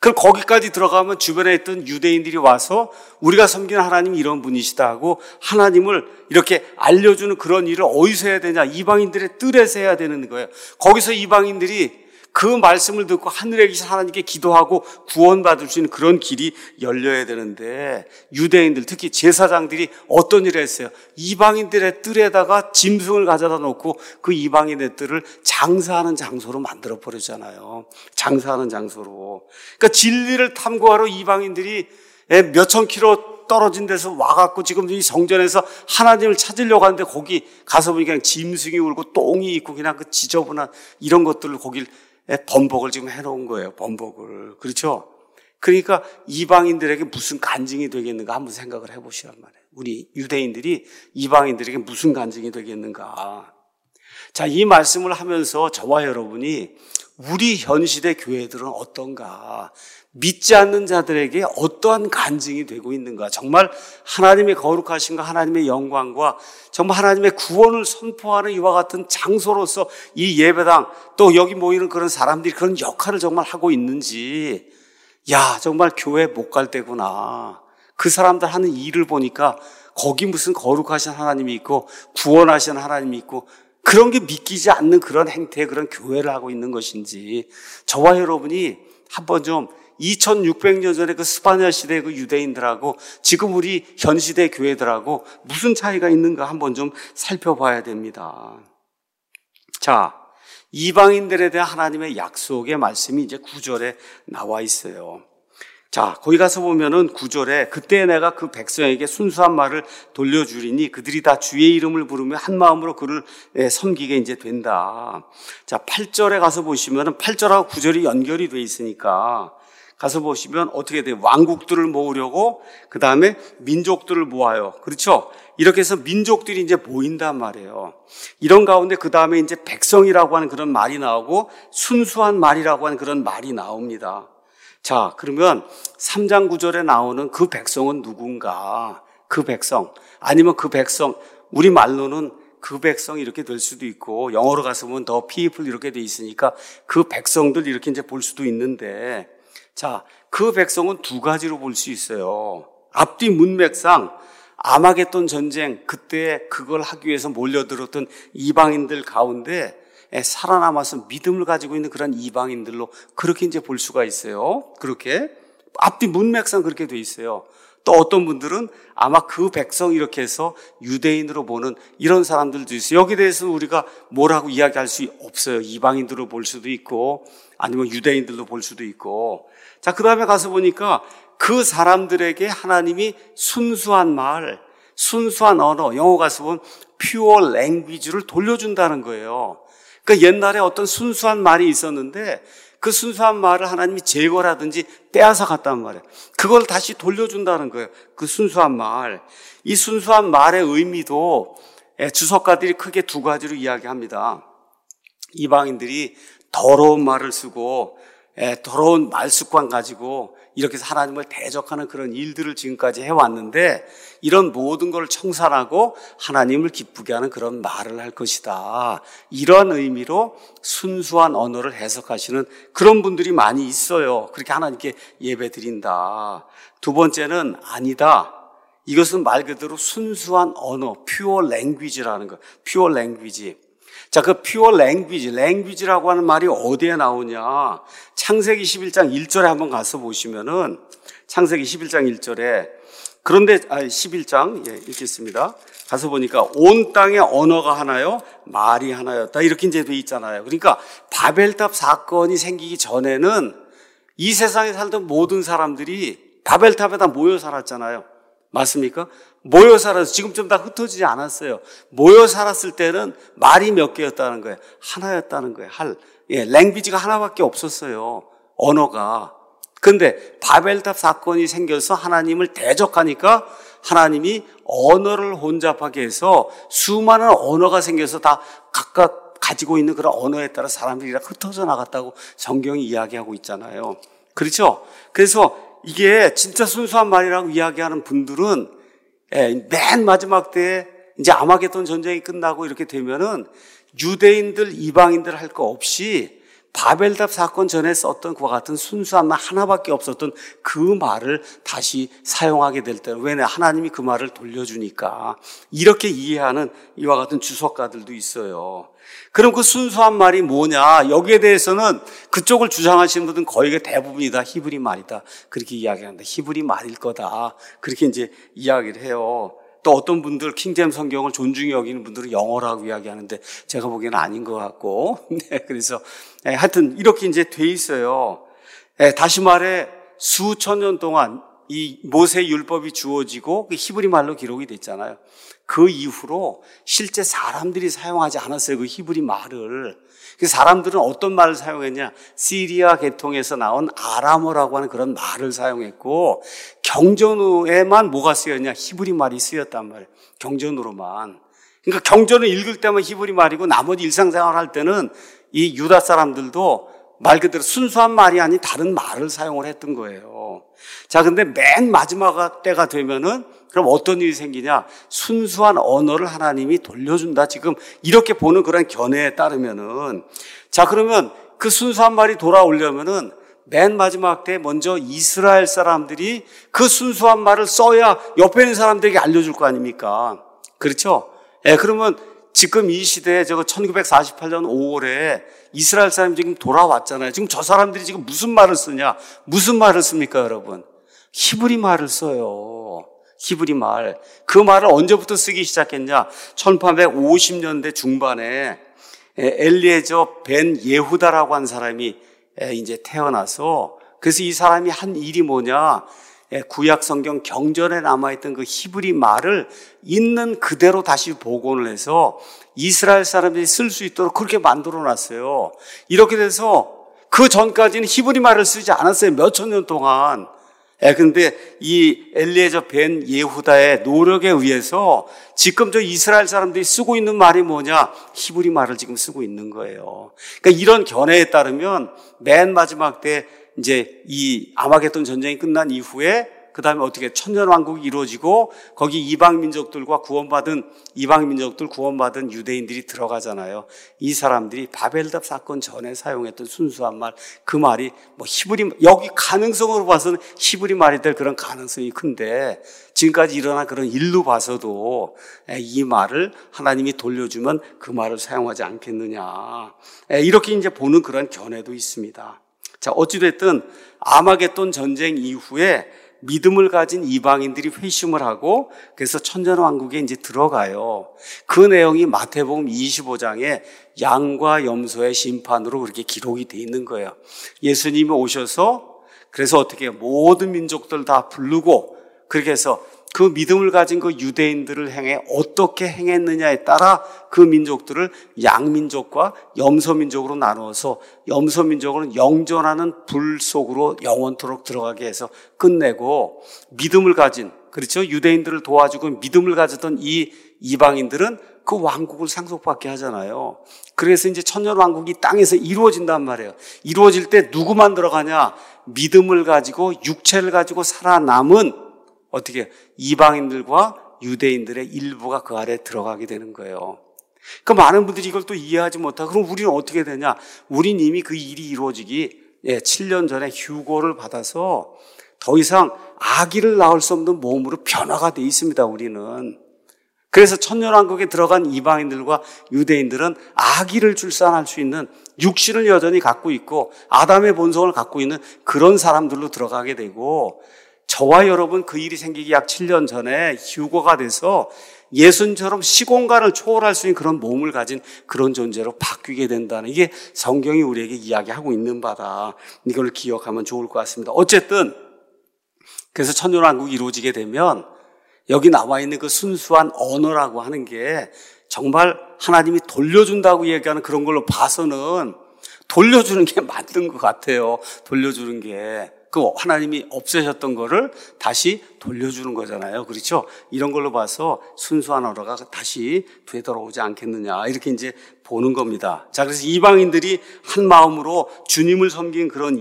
그럼 거기까지 들어가면 주변에 있던 유대인들이 와서 우리가 섬기는 하나님이 이런 분이시다 하고 하나님을 이렇게 알려주는 그런 일을 어디서 해야 되냐? 이방인들의 뜰에서 해야 되는 거예요. 거기서 이방인들이 그 말씀을 듣고 하늘에 계신 하나님께 기도하고 구원받을 수 있는 그런 길이 열려야 되는데 유대인들, 특히 제사장들이 어떤 일을 했어요? 이방인들의 뜰에다가 짐승을 가져다 놓고 그 이방인의 뜰을 장사하는 장소로 만들어 버렸잖아요. 장사하는 장소로. 그러니까 진리를 탐구하러 이방인들이 몇천 킬로 떨어진 데서 와갖고 지금 이 성전에서 하나님을 찾으려고 하는데 거기 가서 보니까 그냥 짐승이 울고 똥이 있고 그냥 그 지저분한 이런 것들을 거길 번복을 지금 해놓은 거예요. 번복을. 그렇죠? 그러니까 이방인들에게 무슨 간증이 되겠는가 한번 생각을 해보시란 말이에요. 우리 유대인들이 이방인들에게 무슨 간증이 되겠는가. 자, 이 말씀을 하면서 저와 여러분이 우리 현 시대 교회들은 어떤가, 믿지 않는 자들에게 어떠한 간증이 되고 있는가, 정말 하나님의 거룩하신가, 하나님의 영광과 정말 하나님의 구원을 선포하는 이와 같은 장소로서 이 예배당 또 여기 모이는 그런 사람들이 그런 역할을 정말 하고 있는지, 야, 정말 교회 못 갈 때구나. 그 사람들 하는 일을 보니까 거기 무슨 거룩하신 하나님이 있고 구원하시는 하나님이 있고 그런 게 믿기지 않는 그런 행태의 그런 교회를 하고 있는 것인지, 저와 여러분이 한번 좀 2600년 전에 그 스파냐 시대의 그 유대인들하고 지금 우리 현 시대 교회들하고 무슨 차이가 있는가 한번 좀 살펴봐야 됩니다. 자, 이방인들에 대한 하나님의 약속의 말씀이 이제 9절에 나와 있어요. 자, 거기 가서 보면은 9절에 그때 내가 그 백성에게 순수한 말을 돌려주리니 그들이 다 주의 이름을 부르며 한 마음으로 그를 섬기게 이제 된다. 자, 8절에 가서 보시면은 8절하고 9절이 연결이 돼 있으니까 가서 보시면 어떻게 돼요? 왕국들을 모으려고 그 다음에 민족들을 모아요. 그렇죠? 이렇게 해서 민족들이 이제 모인단 말이에요. 이런 가운데 그 다음에 이제 백성이라고 하는 그런 말이 나오고 순수한 말이라고 하는 그런 말이 나옵니다. 자, 그러면 3장 9절에 나오는 그 백성은 누군가? 그 백성, 아니면 그 백성, 우리 말로는 그 백성 이렇게 될 수도 있고 영어로 가서 보면 더 people 이렇게 돼 있으니까 그 백성들 이렇게 이제 볼 수도 있는데, 자, 그 백성은 두 가지로 볼 수 있어요. 앞뒤 문맥상 아마겟돈 전쟁 그때 그걸 하기 위해서 몰려들었던 이방인들 가운데 살아남아서 믿음을 가지고 있는 그런 이방인들로 그렇게 이제 볼 수가 있어요. 그렇게 앞뒤 문맥상 그렇게 돼 있어요. 또 어떤 분들은 아마 그 백성 이렇게 해서 유대인으로 보는 이런 사람들도 있어요. 여기에 대해서는 우리가 뭐라고 이야기할 수 없어요. 이방인들로 볼 수도 있고 아니면 유대인들로 볼 수도 있고. 자, 그 다음에 가서 보니까 그 사람들에게 하나님이 순수한 말, 순수한 언어, 영어 가서 보면 pure language를 돌려준다는 거예요. 그러니까 옛날에 어떤 순수한 말이 있었는데 그 순수한 말을 하나님이 제거라든지 빼앗아 갔단 말이에요. 그걸 다시 돌려준다는 거예요. 그 순수한 말. 이 순수한 말의 의미도 주석가들이 크게 두 가지로 이야기합니다. 이방인들이 더러운 말을 쓰고 더러운 말 습관 가지고 이렇게 해서 하나님을 대적하는 그런 일들을 지금까지 해왔는데 이런 모든 걸 청산하고 하나님을 기쁘게 하는 그런 말을 할 것이다. 이런 의미로 순수한 언어를 해석하시는 그런 분들이 많이 있어요. 그렇게 하나님께 예배 드린다. 두 번째는 아니다. 이것은 말 그대로 순수한 언어, pure language라는 거. pure language. 자, 그 pure language, language라고 하는 말이 어디에 나오냐? 창세기 11장 1절에 한번 가서 보시면은 창세기 11장 1절에 그런데 11장 읽겠습니다. 가서 보니까 온 땅에 언어가 하나요, 말이 하나였다. 이렇게 이제 돼 있잖아요. 그러니까 바벨탑 사건이 생기기 전에는 이 세상에 살던 모든 사람들이 바벨탑에다 모여 살았잖아요. 맞습니까? 모여 살아서 지금쯤 다 흩어지지 않았어요. 모여 살았을 때는 말이 몇 개였다는 거예요. 하나였다는 거예요. 랭귀지가 하나밖에 없었어요. 언어가. 그런데 바벨탑 사건이 생겨서 하나님을 대적하니까 하나님이 언어를 혼잡하게 해서 수많은 언어가 생겨서 다 각각 가지고 있는 그런 언어에 따라 사람들이 다 흩어져 나갔다고 성경이 이야기하고 있잖아요. 그렇죠? 그래서 이게 진짜 순수한 말이라고 이야기하는 분들은 맨 마지막 때에 이제 아마겟돈 전쟁이 끝나고 이렇게 되면은 유대인들, 이방인들 할 거 없이 바벨탑 사건 전에 썼던 그와 같은 순수한 말 하나밖에 없었던 그 말을 다시 사용하게 될 때는 왜 하나님이 그 말을 돌려주니까 이렇게 이해하는 이와 같은 주석가들도 있어요. 그럼 그 순수한 말이 뭐냐? 여기에 대해서는 그쪽을 주장하시는 분들은 거의 대부분이 다 히브리 말이다. 그렇게 이야기합니다. 히브리 말일 거다. 그렇게 이제 이야기를 해요. 또 어떤 분들 킹제임스 성경을 존중히 여기는 분들은 영어라고 이야기하는데 제가 보기에는 아닌 것 같고, 네, 그래서 하여튼 이렇게 이제 돼 있어요. 다시 말해 수천 년 동안 이 모세 율법이 주어지고 히브리 말로 기록이 됐잖아요. 그 이후로 실제 사람들이 사용하지 않았어요. 그 히브리 말을. 그 사람들은 어떤 말을 사용했냐? 시리아 계통에서 나온 아람어라고 하는 그런 말을 사용했고, 경전에만 뭐가 쓰였냐? 히브리 말이 쓰였단 말이에요. 경전으로만. 그러니까 경전을 읽을 때만 히브리 말이고 나머지 일상생활 할 때는 이 유다 사람들도 말 그대로 순수한 말이 아닌 다른 말을 사용을 했던 거예요. 자, 근데 맨 마지막 때가 되면은 그럼 어떤 일이 생기냐? 순수한 언어를 하나님이 돌려준다. 지금 이렇게 보는 그런 견해에 따르면은, 자, 그러면 그 순수한 말이 돌아오려면은 맨 마지막 때 먼저 이스라엘 사람들이 그 순수한 말을 써야 옆에 있는 사람들에게 알려줄 거 아닙니까? 그렇죠? 그러면 지금 이 시대에 1948년 5월에 이스라엘 사람이 지금 돌아왔잖아요. 지금 저 사람들이 지금 무슨 말을 쓰냐? 무슨 말을 씁니까, 여러분? 히브리 말을 써요. 히브리 말. 그 말을 언제부터 쓰기 시작했냐? 1850년대 중반에 엘리에저 벤 예후다라고 한 사람이 이제 태어나서, 그래서 이 사람이 한 일이 뭐냐? 구약 성경 경전에 남아있던 그 히브리 말을 있는 그대로 다시 복원을 해서 이스라엘 사람들이 쓸 수 있도록 그렇게 만들어 놨어요. 이렇게 돼서 그 전까지는 히브리 말을 쓰지 않았어요. 몇천 년 동안. 근데 이 엘리에저 벤 예후다의 노력에 의해서 지금 저 이스라엘 사람들이 쓰고 있는 말이 뭐냐? 히브리 말을 지금 쓰고 있는 거예요. 그러니까 이런 견해에 따르면 맨 마지막 때 이제 이 아마겟돈 전쟁이 끝난 이후에 그 다음에 어떻게 천년왕국이 이루어지고 거기 이방 민족들과 이방 민족들 구원받은 유대인들이 들어가잖아요. 이 사람들이 바벨탑 사건 전에 사용했던 순수한 말, 그 말이 뭐 히브리, 여기 가능성으로 봐서는 히브리 말이 될 그런 가능성이 큰데 지금까지 일어난 그런 일로 봐서도 이 말을 하나님이 돌려주면 그 말을 사용하지 않겠느냐. 이렇게 이제 보는 그런 견해도 있습니다. 자, 어찌됐든 아마겟돈 전쟁 이후에 믿음을 가진 이방인들이 회심을 하고 그래서 천년왕국에 이제 들어가요. 그 내용이 마태복음 25장에 양과 염소의 심판으로 그렇게 기록이 돼 있는 거예요. 예수님이 오셔서 그래서 어떻게 모든 민족들 다 부르고 그렇게 해서 그 믿음을 가진 그 유대인들을 향해 어떻게 행했느냐에 따라 그 민족들을 양민족과 염소민족으로 나누어서 염소민족은 영존하는 불 속으로 영원토록 들어가게 해서 끝내고 믿음을 가진, 그렇죠? 유대인들을 도와주고 믿음을 가졌던 이 이방인들은 그 왕국을 상속받게 하잖아요. 그래서 이제 천년왕국이 땅에서 이루어진단 말이에요. 이루어질 때 누구만 들어가냐? 믿음을 가지고 육체를 가지고 살아남은 어떻게 이방인들과 유대인들의 일부가 그 아래에 들어가게 되는 거예요. 그러니까 많은 분들이 이걸 또 이해하지 못하고 그럼 우리는 어떻게 되냐? 우린 이미 그 일이 이루어지기 7년 전에 휴고를 받아서 더 이상 아기를 낳을 수 없는 몸으로 변화가 돼 있습니다. 우리는. 그래서 천년왕국에 들어간 이방인들과 유대인들은 아기를 출산할 수 있는 육신을 여전히 갖고 있고 아담의 본성을 갖고 있는 그런 사람들로 들어가게 되고 저와 여러분 그 일이 생기기 약 7년 전에 휴거가 돼서 예수님처럼 시공간을 초월할 수 있는 그런 몸을 가진 그런 존재로 바뀌게 된다는 이게 성경이 우리에게 이야기하고 있는 바다. 이걸 기억하면 좋을 것 같습니다. 어쨌든 그래서 천년왕국이 이루어지게 되면 여기 나와 있는 그 순수한 언어라고 하는 게 정말 하나님이 돌려준다고 얘기하는 그런 걸로 봐서는 돌려주는 게 맞는 것 같아요. 돌려주는 게. 그 하나님이 없애셨던 거를 다시 돌려주는 거잖아요. 그렇죠? 이런 걸로 봐서 순수한 언어가 다시 되돌아오지 않겠느냐. 이렇게 이제 보는 겁니다. 자, 그래서 이방인들이 한 마음으로 주님을 섬긴 그런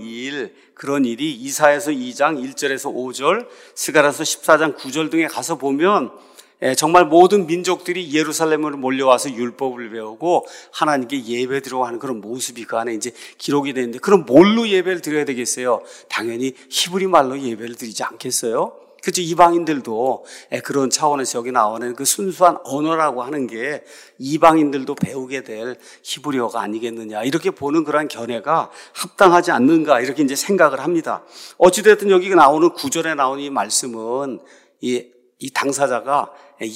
일이 이사야서 2장 1절에서 5절, 스가랴서 14장 9절 등에 가서 보면 정말 모든 민족들이 예루살렘으로 몰려와서 율법을 배우고 하나님께 예배드리고 하는 그런 모습이 그 안에 이제 기록이 되는데, 그럼 뭘로 예배를 드려야 되겠어요? 당연히 히브리 말로 예배를 드리지 않겠어요? 그렇죠. 이방인들도 그런 차원에서 여기 나오는 그 순수한 언어라고 하는 게 이방인들도 배우게 될 히브리어가 아니겠느냐, 이렇게 보는 그러한 견해가 합당하지 않는가, 이렇게 이제 생각을 합니다. 어찌됐든 여기 나오는 구절에 나오는 이 말씀은 이 당사자가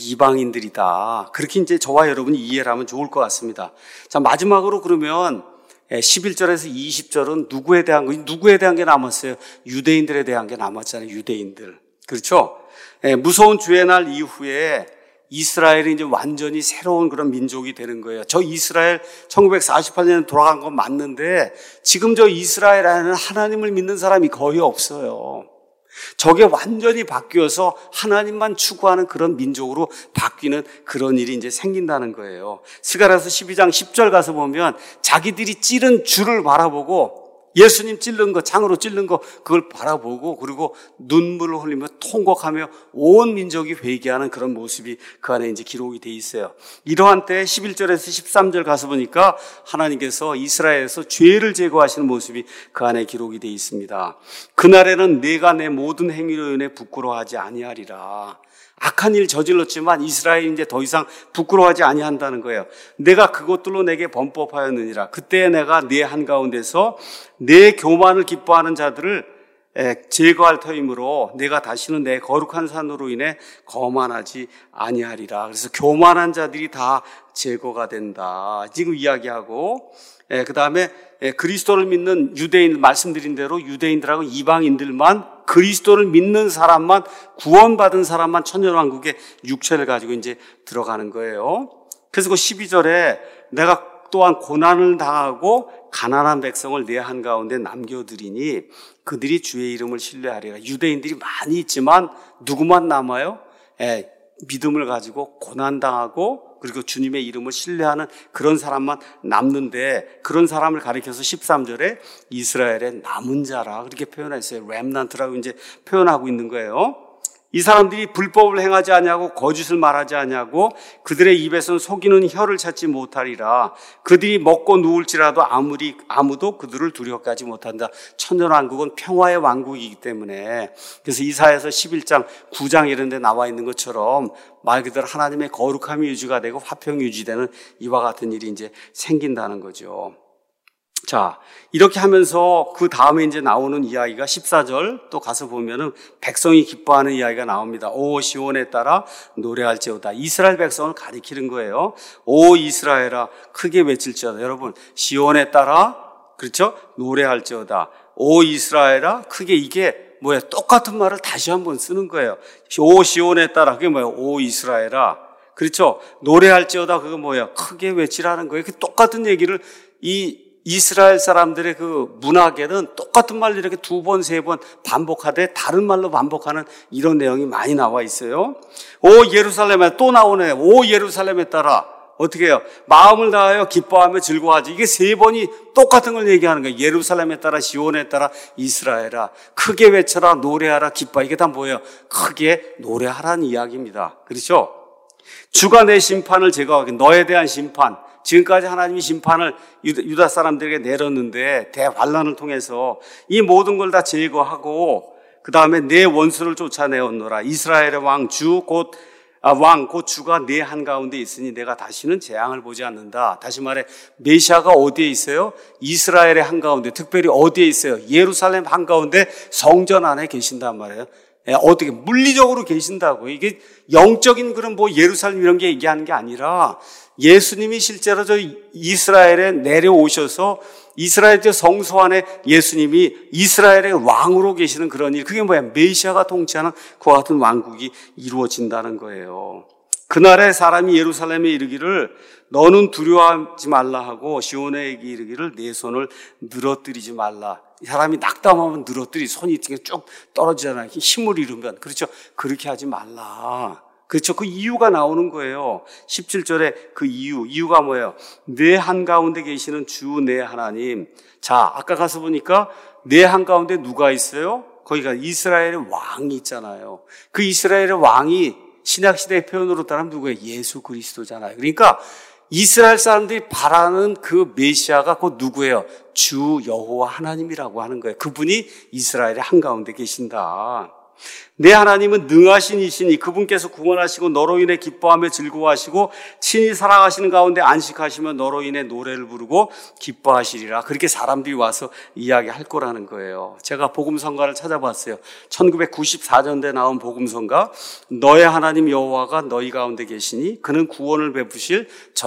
이방인들이다, 그렇게 이제 저와 여러분이 이해를 하면 좋을 것 같습니다. 자, 마지막으로 그러면 11절에서 20절은 누구에 대한 게 남았어요? 유대인들에 대한 게 남았잖아요. 유대인들. 그렇죠? 무서운 주의 날 이후에 이스라엘이 이제 완전히 새로운 그런 민족이 되는 거예요. 저 이스라엘 1948년에 돌아간 건 맞는데 지금 저 이스라엘 안에는 하나님을 믿는 사람이 거의 없어요. 저게 완전히 바뀌어서 하나님만 추구하는 그런 민족으로 바뀌는 그런 일이 이제 생긴다는 거예요. 스가랴서 12장 10절 가서 보면 자기들이 찌른 줄을 바라보고, 예수님 찔른 거, 창으로 찔른 거, 그걸 바라보고, 그리고 눈물을 흘리며 통곡하며 온 민족이 회개하는 그런 모습이 그 안에 이제 기록이 돼 있어요. 이러한 때 11절에서 13절 가서 보니까 하나님께서 이스라엘에서 죄를 제거하시는 모습이 그 안에 기록이 돼 있습니다. 그날에는 내가 내 모든 행위로 인해 부끄러워하지 아니하리라. 악한 일 저질렀지만 이스라엘이 이제 더 이상 부끄러워하지 아니한다는 거예요. 내가 그것들로 내게 범법하였느니라. 그때 내가 내 한가운데서 내 교만을 기뻐하는 자들을 제거할 터이므로 내가 다시는 내 거룩한 산으로 인해 거만하지 아니하리라. 그래서 교만한 자들이 다 제거가 된다, 지금 이야기하고, 그 다음에 그리스도를 믿는 유대인, 말씀드린 대로 유대인들하고 이방인들만, 그리스도를 믿는 사람만, 구원받은 사람만 천년왕국의 육체를 가지고 이제 들어가는 거예요. 그래서 그 12절에 내가 또한 고난을 당하고 가난한 백성을 내 한가운데 남겨두리니 그들이 주의 이름을 신뢰하리라. 유대인들이 많이 있지만 누구만 남아요? 믿음을 가지고 고난당하고 그리고 주님의 이름을 신뢰하는 그런 사람만 남는데, 그런 사람을 가리켜서 13절에 이스라엘의 남은 자라 그렇게 표현했어요. 렘넌트라고 이제 표현하고 있는 거예요. 이 사람들이 불법을 행하지 아니하고 거짓을 말하지 아니하고 그들의 입에서는 속이는 혀를 찾지 못하리라. 그들이 먹고 누울지라도 아무도 그들을 두려워하지 못한다. 천년왕국은 평화의 왕국이기 때문에, 그래서 이사야서 11장 9장 이런 데 나와 있는 것처럼 말 그대로 하나님의 거룩함이 유지가 되고 화평이 유지되는 이와 같은 일이 이제 생긴다는 거죠. 자, 이렇게 하면서 그 다음에 이제 나오는 이야기가 14절 또 가서 보면은 백성이 기뻐하는 이야기가 나옵니다. 오 시온에 따라 노래할지어다. 이스라엘 백성을 가리키는 거예요. 오 이스라엘아 크게 외칠지어다. 여러분, 시온에 따라, 그렇죠? 노래할지어다. 오 이스라엘아 크게, 이게 뭐예요? 똑같은 말을 다시 한번 쓰는 거예요. 오 시온에 따라, 그게 뭐예요? 오 이스라엘아. 그렇죠? 노래할지어다, 그거 뭐예요? 크게 외치라는 거예요. 그 똑같은 얘기를 이스라엘 사람들의 그 문학에는 똑같은 말을 이렇게 두 번, 세 번 반복하되 다른 말로 반복하는 이런 내용이 많이 나와 있어요. 오 예루살렘에, 또 나오네. 오 예루살렘에 따라 어떻게 해요? 마음을 다하여 기뻐하며 즐거워하지. 이게 세 번이 똑같은 걸 얘기하는 거예요. 예루살렘에 따라, 시온에 따라, 이스라엘아 크게 외쳐라, 노래하라, 기뻐. 이게 다 뭐예요? 크게 노래하라는 이야기입니다. 그렇죠? 주가 내 심판을 제거하기, 너에 대한 심판, 지금까지 하나님이 심판을 유다 사람들에게 내렸는데 대환란을 통해서 이 모든 걸 다 제거하고 그 다음에 내 원수를 쫓아내었노라. 이스라엘의 왕 곧 주가 내 한가운데 있으니 내가 다시는 재앙을 보지 않는다. 다시 말해 메시아가 어디에 있어요? 이스라엘의 한가운데, 특별히 어디에 있어요? 예루살렘 한가운데 성전 안에 계신단 말이에요. 어떻게 물리적으로 계신다고. 이게 영적인 그런 뭐 예루살렘 이런 게 얘기하는 게 아니라 예수님이 실제로 저 이스라엘에 내려오셔서 이스라엘 성소 안에 예수님이 이스라엘의 왕으로 계시는 그런 일, 그게 뭐야? 메시아가 통치하는 그와 같은 왕국이 이루어진다는 거예요. 그날에 사람이 예루살렘에 이르기를 너는 두려워하지 말라 하고 시온에게 이르기를 내 손을 늘어뜨리지 말라. 사람이 낙담하면 늘어뜨리, 손이 쭉 떨어지잖아요. 힘을 잃으면. 그렇죠? 그렇게 하지 말라. 그렇죠? 그 이유가 나오는 거예요. 17절에 그 이유가 뭐예요? 내 한가운데 계시는 주 내 하나님. 자, 아까 가서 보니까 내 한가운데 누가 있어요? 거기가 이스라엘의 왕이 있잖아요. 그 이스라엘의 왕이 신약시대의 표현으로 따르면 누구예요? 예수 그리스도잖아요. 그러니까 이스라엘 사람들이 바라는 그 메시아가 곧 누구예요? 주 여호와 하나님이라고 하는 거예요. 그분이 이스라엘의 한가운데 계신다. 내 하나님은 능하신 이시니 그분께서 구원하시고 너로 인해 기뻐하며 즐거워하시고 친히 살아가시는 가운데 안식하시며 너로 인해 노래를 부르고 기뻐하시리라. 그렇게 사람들이 와서 이야기할 거라는 거예요. 제가 복음성가를 찾아봤어요. 1994년대에 나온 복음성가. 너의 하나님 여호와가 너희 가운데 계시니 그는 구원을 베푸실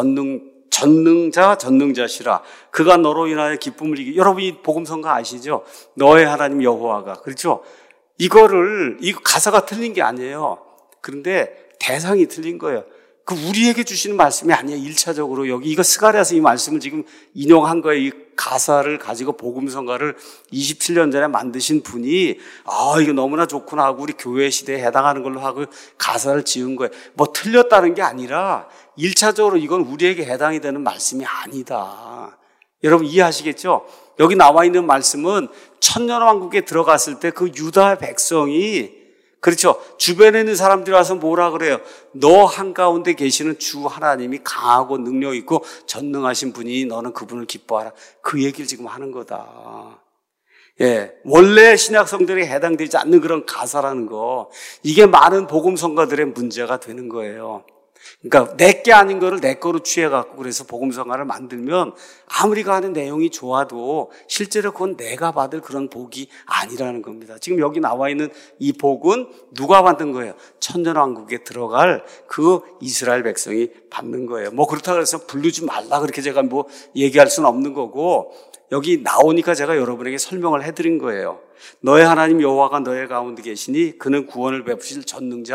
전능자시라. 그가 너로 인하여 기쁨을 이기. 여러분 이 복음성가 아시죠? 너의 하나님 여호와가. 그렇죠? 이 가사가 틀린 게 아니에요. 그런데 대상이 틀린 거예요. 그 우리에게 주시는 말씀이 아니에요. 1차적으로 이거 스가랴서 이 말씀을 지금 인용한 거예요. 이 가사를 가지고 복음성가를 27년 전에 만드신 분이 이거 너무나 좋구나 하고 우리 교회 시대에 해당하는 걸로 하고 가사를 지은 거예요. 뭐 틀렸다는 게 아니라 1차적으로 이건 우리에게 해당이 되는 말씀이 아니다. 여러분 이해하시겠죠? 여기 나와 있는 말씀은 천년왕국에 들어갔을 때 그 유다 백성이 그렇죠. 주변에 있는 사람들이 와서 뭐라 그래요? 너 한가운데 계시는 주 하나님이 강하고 능력 있고 전능하신 분이 너는 그분을 기뻐하라. 그 얘기를 지금 하는 거다. 예, 원래 신약 성경에 해당되지 않는 그런 가사라는 거. 이게 많은 복음 성가들의 문제가 되는 거예요. 그러니까 내게 아닌 거를 내 거로 취해갖고 그래서 복음성가를 만들면 아무리 그 하는 내용이 좋아도 실제로 그건 내가 받을 그런 복이 아니라는 겁니다. 지금 여기 나와 있는 이 복은 누가 받는 거예요? 천년왕국에 들어갈 그 이스라엘 백성이 받는 거예요. 뭐 그렇다고 해서 부르지 말라 그렇게 제가 뭐 얘기할 수는 없는 거고 여기 나오니까 제가 여러분에게 설명을 해드린 거예요. 너의 하나님 여호와가 너의 가운데 계시니 그는 구원을 베푸실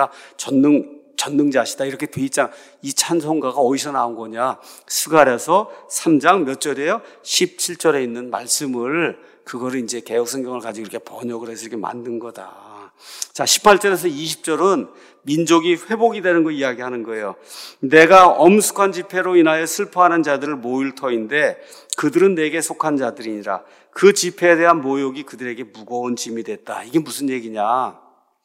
전능자시다 이렇게 돼 있잖아. 이 찬송가가 어디서 나온 거냐? 스가랴서 3장 몇 절이에요? 17절에 있는 말씀을 그거를 이제 개역성경을 가지고 이렇게 번역을 해서 이렇게 만든 거다. 자, 18절에서 20절은 민족이 회복이 되는 거 이야기하는 거예요. 내가 엄숙한 집회로 인하여 슬퍼하는 자들을 모일 터인데 그들은 내게 속한 자들이니라. 그 집회에 대한 모욕이 그들에게 무거운 짐이 됐다. 이게 무슨 얘기냐?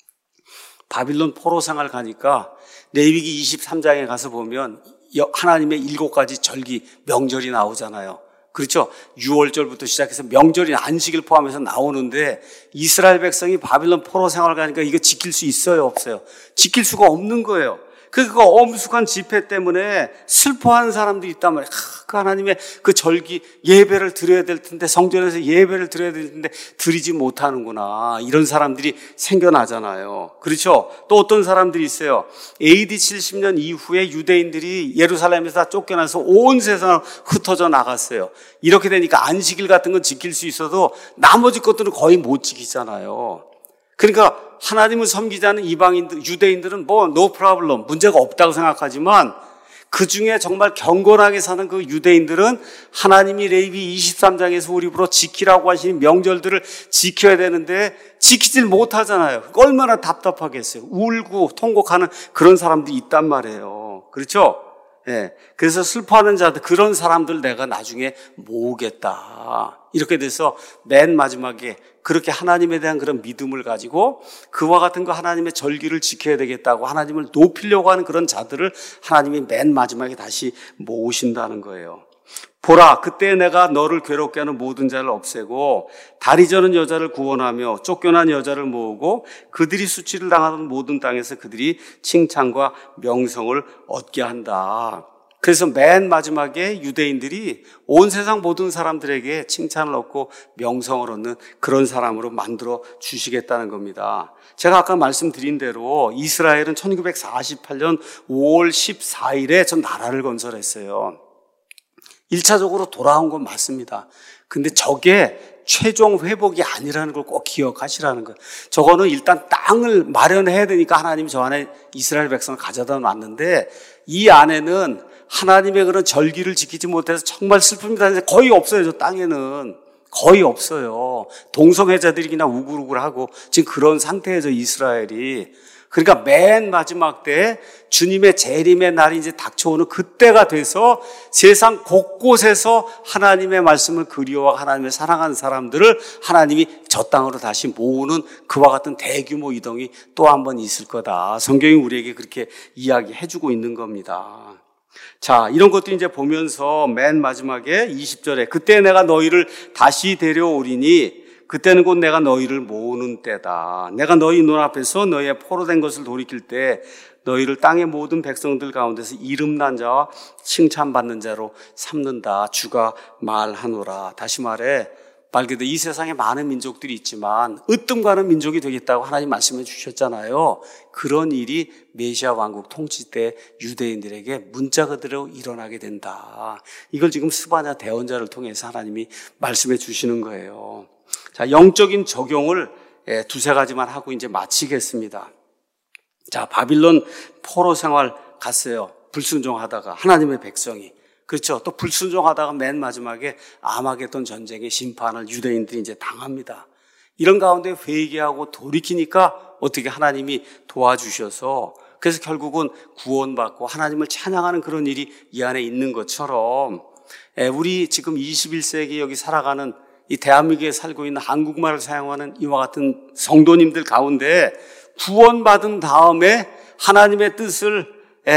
바빌론 포로 생활 가니까 레위기 23장에 가서 보면 하나님의 7가지 절기, 명절이 나오잖아요. 그렇죠? 6월절부터 시작해서 명절인 안식일 포함해서 나오는데 이스라엘 백성이 바빌론 포로 생활 가니까 이거 지킬 수 있어요? 없어요? 지킬 수가 없는 거예요. 그 엄숙한 집회 때문에 슬퍼하는 사람들이 있단 말이에요. 그 하나님의 그 절기 예배를 드려야 될 텐데 성전에서 예배를 드려야 될 텐데 드리지 못하는구나. 이런 사람들이 생겨나잖아요. 그렇죠? 또 어떤 사람들이 있어요. AD 70년 이후에 유대인들이 예루살렘에서 다 쫓겨나서 온 세상을 흩어져 나갔어요. 이렇게 되니까 안식일 같은 건 지킬 수 있어도 나머지 것들은 거의 못 지키잖아요. 그러니까 하나님을 섬기지 않는 이방인들, 유대인들은 뭐 no problem, 문제가 없다고 생각하지만 그 중에 정말 경건하게 사는 그 유대인들은 하나님이 레위기 23장에서 우리 입으로 지키라고 하신 명절들을 지켜야 되는데 지키질 못하잖아요. 얼마나 답답하겠어요. 울고 통곡하는 그런 사람들이 있단 말이에요. 그렇죠? 예. 그래서 슬퍼하는 자들, 그런 사람들 내가 나중에 모으겠다. 이렇게 돼서 맨 마지막에 그렇게 하나님에 대한 그런 믿음을 가지고 그와 같은 거 하나님의 절기를 지켜야 되겠다고 하나님을 높이려고 하는 그런 자들을 하나님이 맨 마지막에 다시 모으신다는 거예요. 보라, 그때 내가 너를 괴롭게 하는 모든 자를 없애고 다리 저는 여자를 구원하며 쫓겨난 여자를 모으고 그들이 수치를 당하던 모든 땅에서 그들이 칭찬과 명성을 얻게 한다. 그래서 맨 마지막에 유대인들이 온 세상 모든 사람들에게 칭찬을 얻고 명성을 얻는 그런 사람으로 만들어 주시겠다는 겁니다. 제가 아까 말씀드린 대로 이스라엘은 1948년 5월 14일에 전 나라를 건설했어요. 1차적으로 돌아온 건 맞습니다. 근데 저게 최종 회복이 아니라는 걸 꼭 기억하시라는 거예요. 저거는 일단 땅을 마련해야 되니까 하나님이 저 안에 이스라엘 백성을 가져다 놨는데 이 안에는 하나님의 그런 절기를 지키지 못해서 정말 슬픕니다. 거의 없어요. 저 땅에는. 거의 없어요. 동성애자들이 그냥 우글우글하고 지금 그런 상태에서 이스라엘이. 그러니까 맨 마지막 때 주님의 재림의 날이 이제 닥쳐오는 그때가 돼서 세상 곳곳에서 하나님의 말씀을 그리워하고 하나님을 사랑하는 사람들을 하나님이 저 땅으로 다시 모으는 그와 같은 대규모 이동이 또 한 번 있을 거다. 성경이 우리에게 그렇게 이야기해주고 있는 겁니다. 자, 이런 것도 이제 보면서 맨 마지막에 20절에 그때 내가 너희를 다시 데려오리니 그때는 곧 내가 너희를 모으는 때다. 내가 너희 눈앞에서 너희의 포로된 것을 돌이킬 때 너희를 땅의 모든 백성들 가운데서 이름난 자와 칭찬받는 자로 삼는다. 주가 말하노라. 다시 말해 말 그대로 이 세상에 많은 민족들이 있지만 으뜸가는 민족이 되겠다고 하나님 말씀해 주셨잖아요. 그런 일이 메시아 왕국 통치 때 유대인들에게 문자 그대로 일어나게 된다. 이걸 지금 스바냐 대언자를 통해서 하나님이 말씀해 주시는 거예요. 자, 영적인 적용을 두세 가지만 하고 이제 마치겠습니다. 자, 바빌론 포로 생활 갔어요. 불순종하다가 하나님의 백성이. 그렇죠. 또 불순종하다가 맨 마지막에 아마겟돈 전쟁의 심판을 유대인들이 이제 당합니다. 이런 가운데 회개하고 돌이키니까 어떻게 하나님이 도와주셔서 그래서 결국은 구원받고 하나님을 찬양하는 그런 일이 이 안에 있는 것처럼 우리 지금 21세기 여기 살아가는 이 대한민국에 살고 있는 한국말을 사용하는 이와 같은 성도님들 가운데 구원받은 다음에 하나님의 뜻을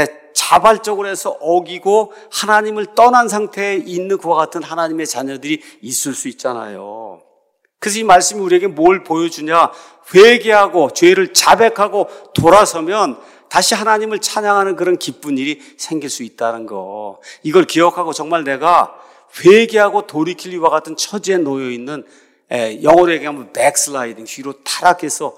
자발적으로 해서 어기고 하나님을 떠난 상태에 있는 그와 같은 하나님의 자녀들이 있을 수 있잖아요. 그래서 이 말씀이 우리에게 뭘 보여주냐? 회개하고 죄를 자백하고 돌아서면 다시 하나님을 찬양하는 그런 기쁜 일이 생길 수 있다는 거. 이걸 기억하고 정말 내가 회개하고 돌이킬 이와 같은 처지에 놓여 있는 영어로 얘기하면 백슬라이딩, 뒤로 타락해서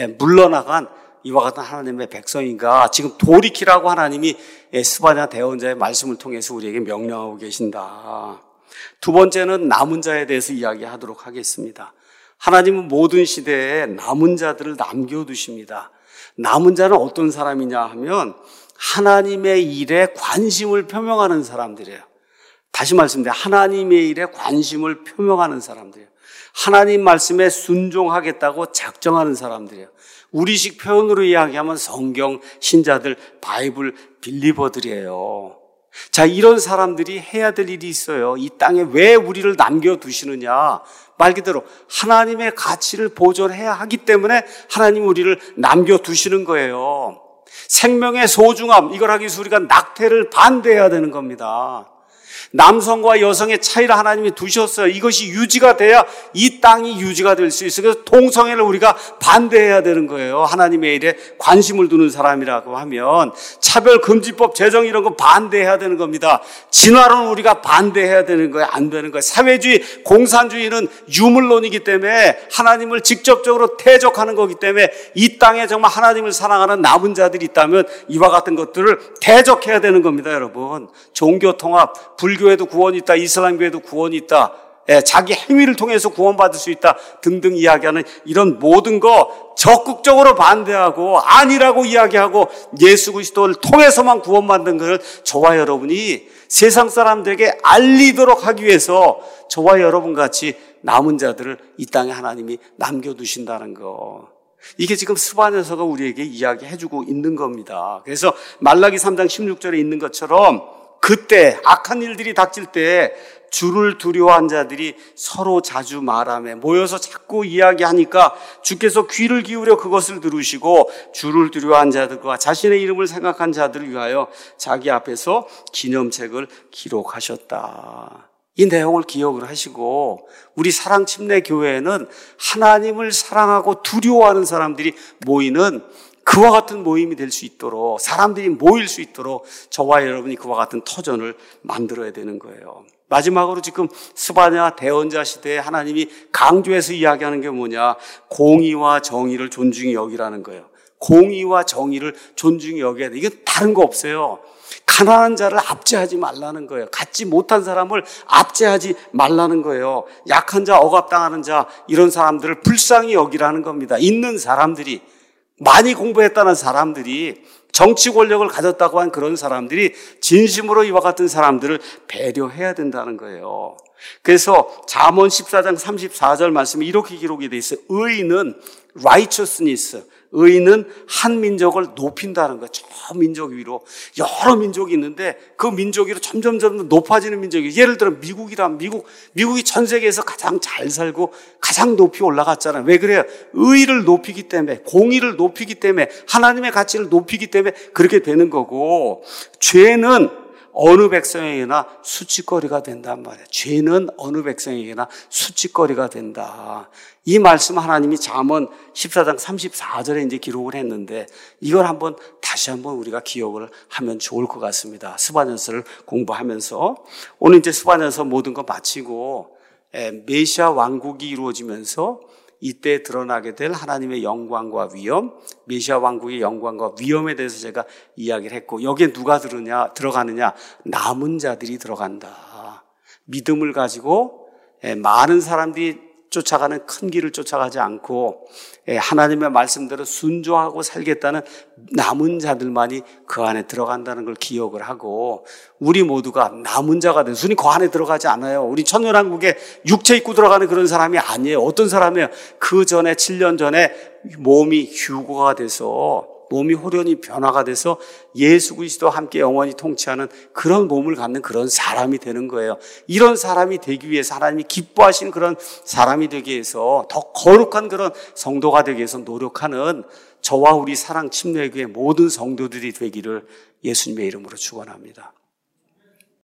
물러나간 이와 같은 하나님의 백성인가 지금 돌이키라고 하나님이 스바냐 대언자의 말씀을 통해서 우리에게 명령하고 계신다. 두 번째는 남은 자에 대해서 이야기하도록 하겠습니다. 하나님은 모든 시대에 남은 자들을 남겨두십니다. 남은 자는 어떤 사람이냐 하면 하나님의 일에 관심을 표명하는 사람들이에요. 다시 말씀드려요. 하나님의 일에 관심을 표명하는 사람들이에요. 하나님 말씀에 순종하겠다고 작정하는 사람들이에요. 우리식 표현으로 이야기하면 성경 신자들, 바이블 빌리버들이에요. 자, 이런 사람들이 해야 될 일이 있어요. 이 땅에 왜 우리를 남겨두시느냐? 말 그대로 하나님의 가치를 보존해야 하기 때문에 하나님 우리를 남겨두시는 거예요. 생명의 소중함, 이걸 하기 위해서 우리가 낙태를 반대해야 되는 겁니다. 남성과 여성의 차이를 하나님이 두셨어요. 이것이 유지가 돼야 이 땅이 유지가 될 수 있어요. 그래서 동성애를 우리가 반대해야 되는 거예요. 하나님의 일에 관심을 두는 사람이라고 하면 차별금지법 제정 이런 거 반대해야 되는 겁니다. 진화론은 우리가 반대해야 되는 거예요. 안 되는 거예요. 사회주의, 공산주의는 유물론이기 때문에 하나님을 직접적으로 대적하는 거기 때문에 이 땅에 정말 하나님을 사랑하는 남은 자들이 있다면 이와 같은 것들을 대적해야 되는 겁니다. 여러분, 종교통합, 불교에도 구원이 있다, 이슬람교에도 구원이 있다, 자기 행위를 통해서 구원받을 수 있다 등등 이야기하는 이런 모든 거 적극적으로 반대하고 아니라고 이야기하고 예수 그리스도를 통해서만 구원받는 것을 저와 여러분이 세상 사람들에게 알리도록 하기 위해서 저와 여러분같이 남은 자들을 이 땅에 하나님이 남겨두신다는 거. 이게 지금 스바냐서가 우리에게 이야기해주고 있는 겁니다. 그래서 말라기 3장 16절에 있는 것처럼 그때 악한 일들이 닥칠 때 주를 두려워한 자들이 서로 자주 말하며 모여서 자꾸 이야기하니까 주께서 귀를 기울여 그것을 들으시고 주를 두려워한 자들과 자신의 이름을 생각한 자들을 위하여 자기 앞에서 기념책을 기록하셨다. 이 내용을 기억을 하시고 우리 사랑침례교회에는 하나님을 사랑하고 두려워하는 사람들이 모이는 그와 같은 모임이 될 수 있도록, 사람들이 모일 수 있도록 저와 여러분이 그와 같은 터전을 만들어야 되는 거예요. 마지막으로 지금 스바냐 대언자 시대에 하나님이 강조해서 이야기하는 게 뭐냐? 공의와 정의를 존중히 여기라는 거예요. 공의와 정의를 존중히 여겨야 돼. 이게 다른 거 없어요. 가난한 자를 압제하지 말라는 거예요. 갖지 못한 사람을 압제하지 말라는 거예요. 약한 자, 억압당하는 자, 이런 사람들을 불쌍히 여기라는 겁니다. 있는 사람들이, 많이 공부했다는 사람들이, 정치 권력을 가졌다고 한 그런 사람들이 진심으로 이와 같은 사람들을 배려해야 된다는 거예요. 그래서 잠언 14장 34절 말씀이 이렇게 기록이 돼 있어요. 의인은 righteousness, 의는 한 민족을 높인다는 거예요. 저 민족 위로 여러 민족이 있는데 그 민족 위로 점점 높아지는 민족이, 예를 들어 미국이란 미국이 전 세계에서 가장 잘 살고 가장 높이 올라갔잖아요. 왜 그래요? 의를 높이기 때문에, 공의를 높이기 때문에, 하나님의 가치를 높이기 때문에 그렇게 되는 거고, 죄는 어느 백성에게나 수치거리가 된단 말이에요. 죄는 어느 백성에게나 수치거리가 된다. 이 말씀 하나님이 잠언 14장 34절에 이제 기록을 했는데, 이걸 다시 한번 우리가 기억을 하면 좋을 것 같습니다. 스바년서를 공부하면서. 오늘 이제 스바년서 모든 거 마치고 메시아 왕국이 이루어지면서 이때 드러나게 될 하나님의 영광과 위엄, 메시아 왕국의 영광과 위엄에 대해서 제가 이야기를 했고, 여기에 누가 들어가느냐? 남은 자들이 들어간다. 믿음을 가지고 많은 사람들이 쫓아가는 큰 길을 쫓아가지 않고 하나님의 말씀대로 순종하고 살겠다는 남은 자들만이 그 안에 들어간다는 걸 기억을 하고, 우리 모두가 남은 자가 돼서, 우리 그 안에 들어가지 않아요. 우리 천년왕국에 육체 입고 들어가는 그런 사람이 아니에요. 어떤 사람이에요? 그 전에 7년 전에 몸이 휴고가 돼서, 몸이 호련히 변화가 돼서 예수 그리스도와 함께 영원히 통치하는 그런 몸을 갖는 그런 사람이 되는 거예요. 이런 사람이 되기 위해서, 하나님이 기뻐하시는 그런 사람이 되기 위해서, 더 거룩한 그런 성도가 되기 위해서 노력하는 저와 우리 사랑 침례교회 모든 성도들이 되기를 예수님의 이름으로 축원합니다.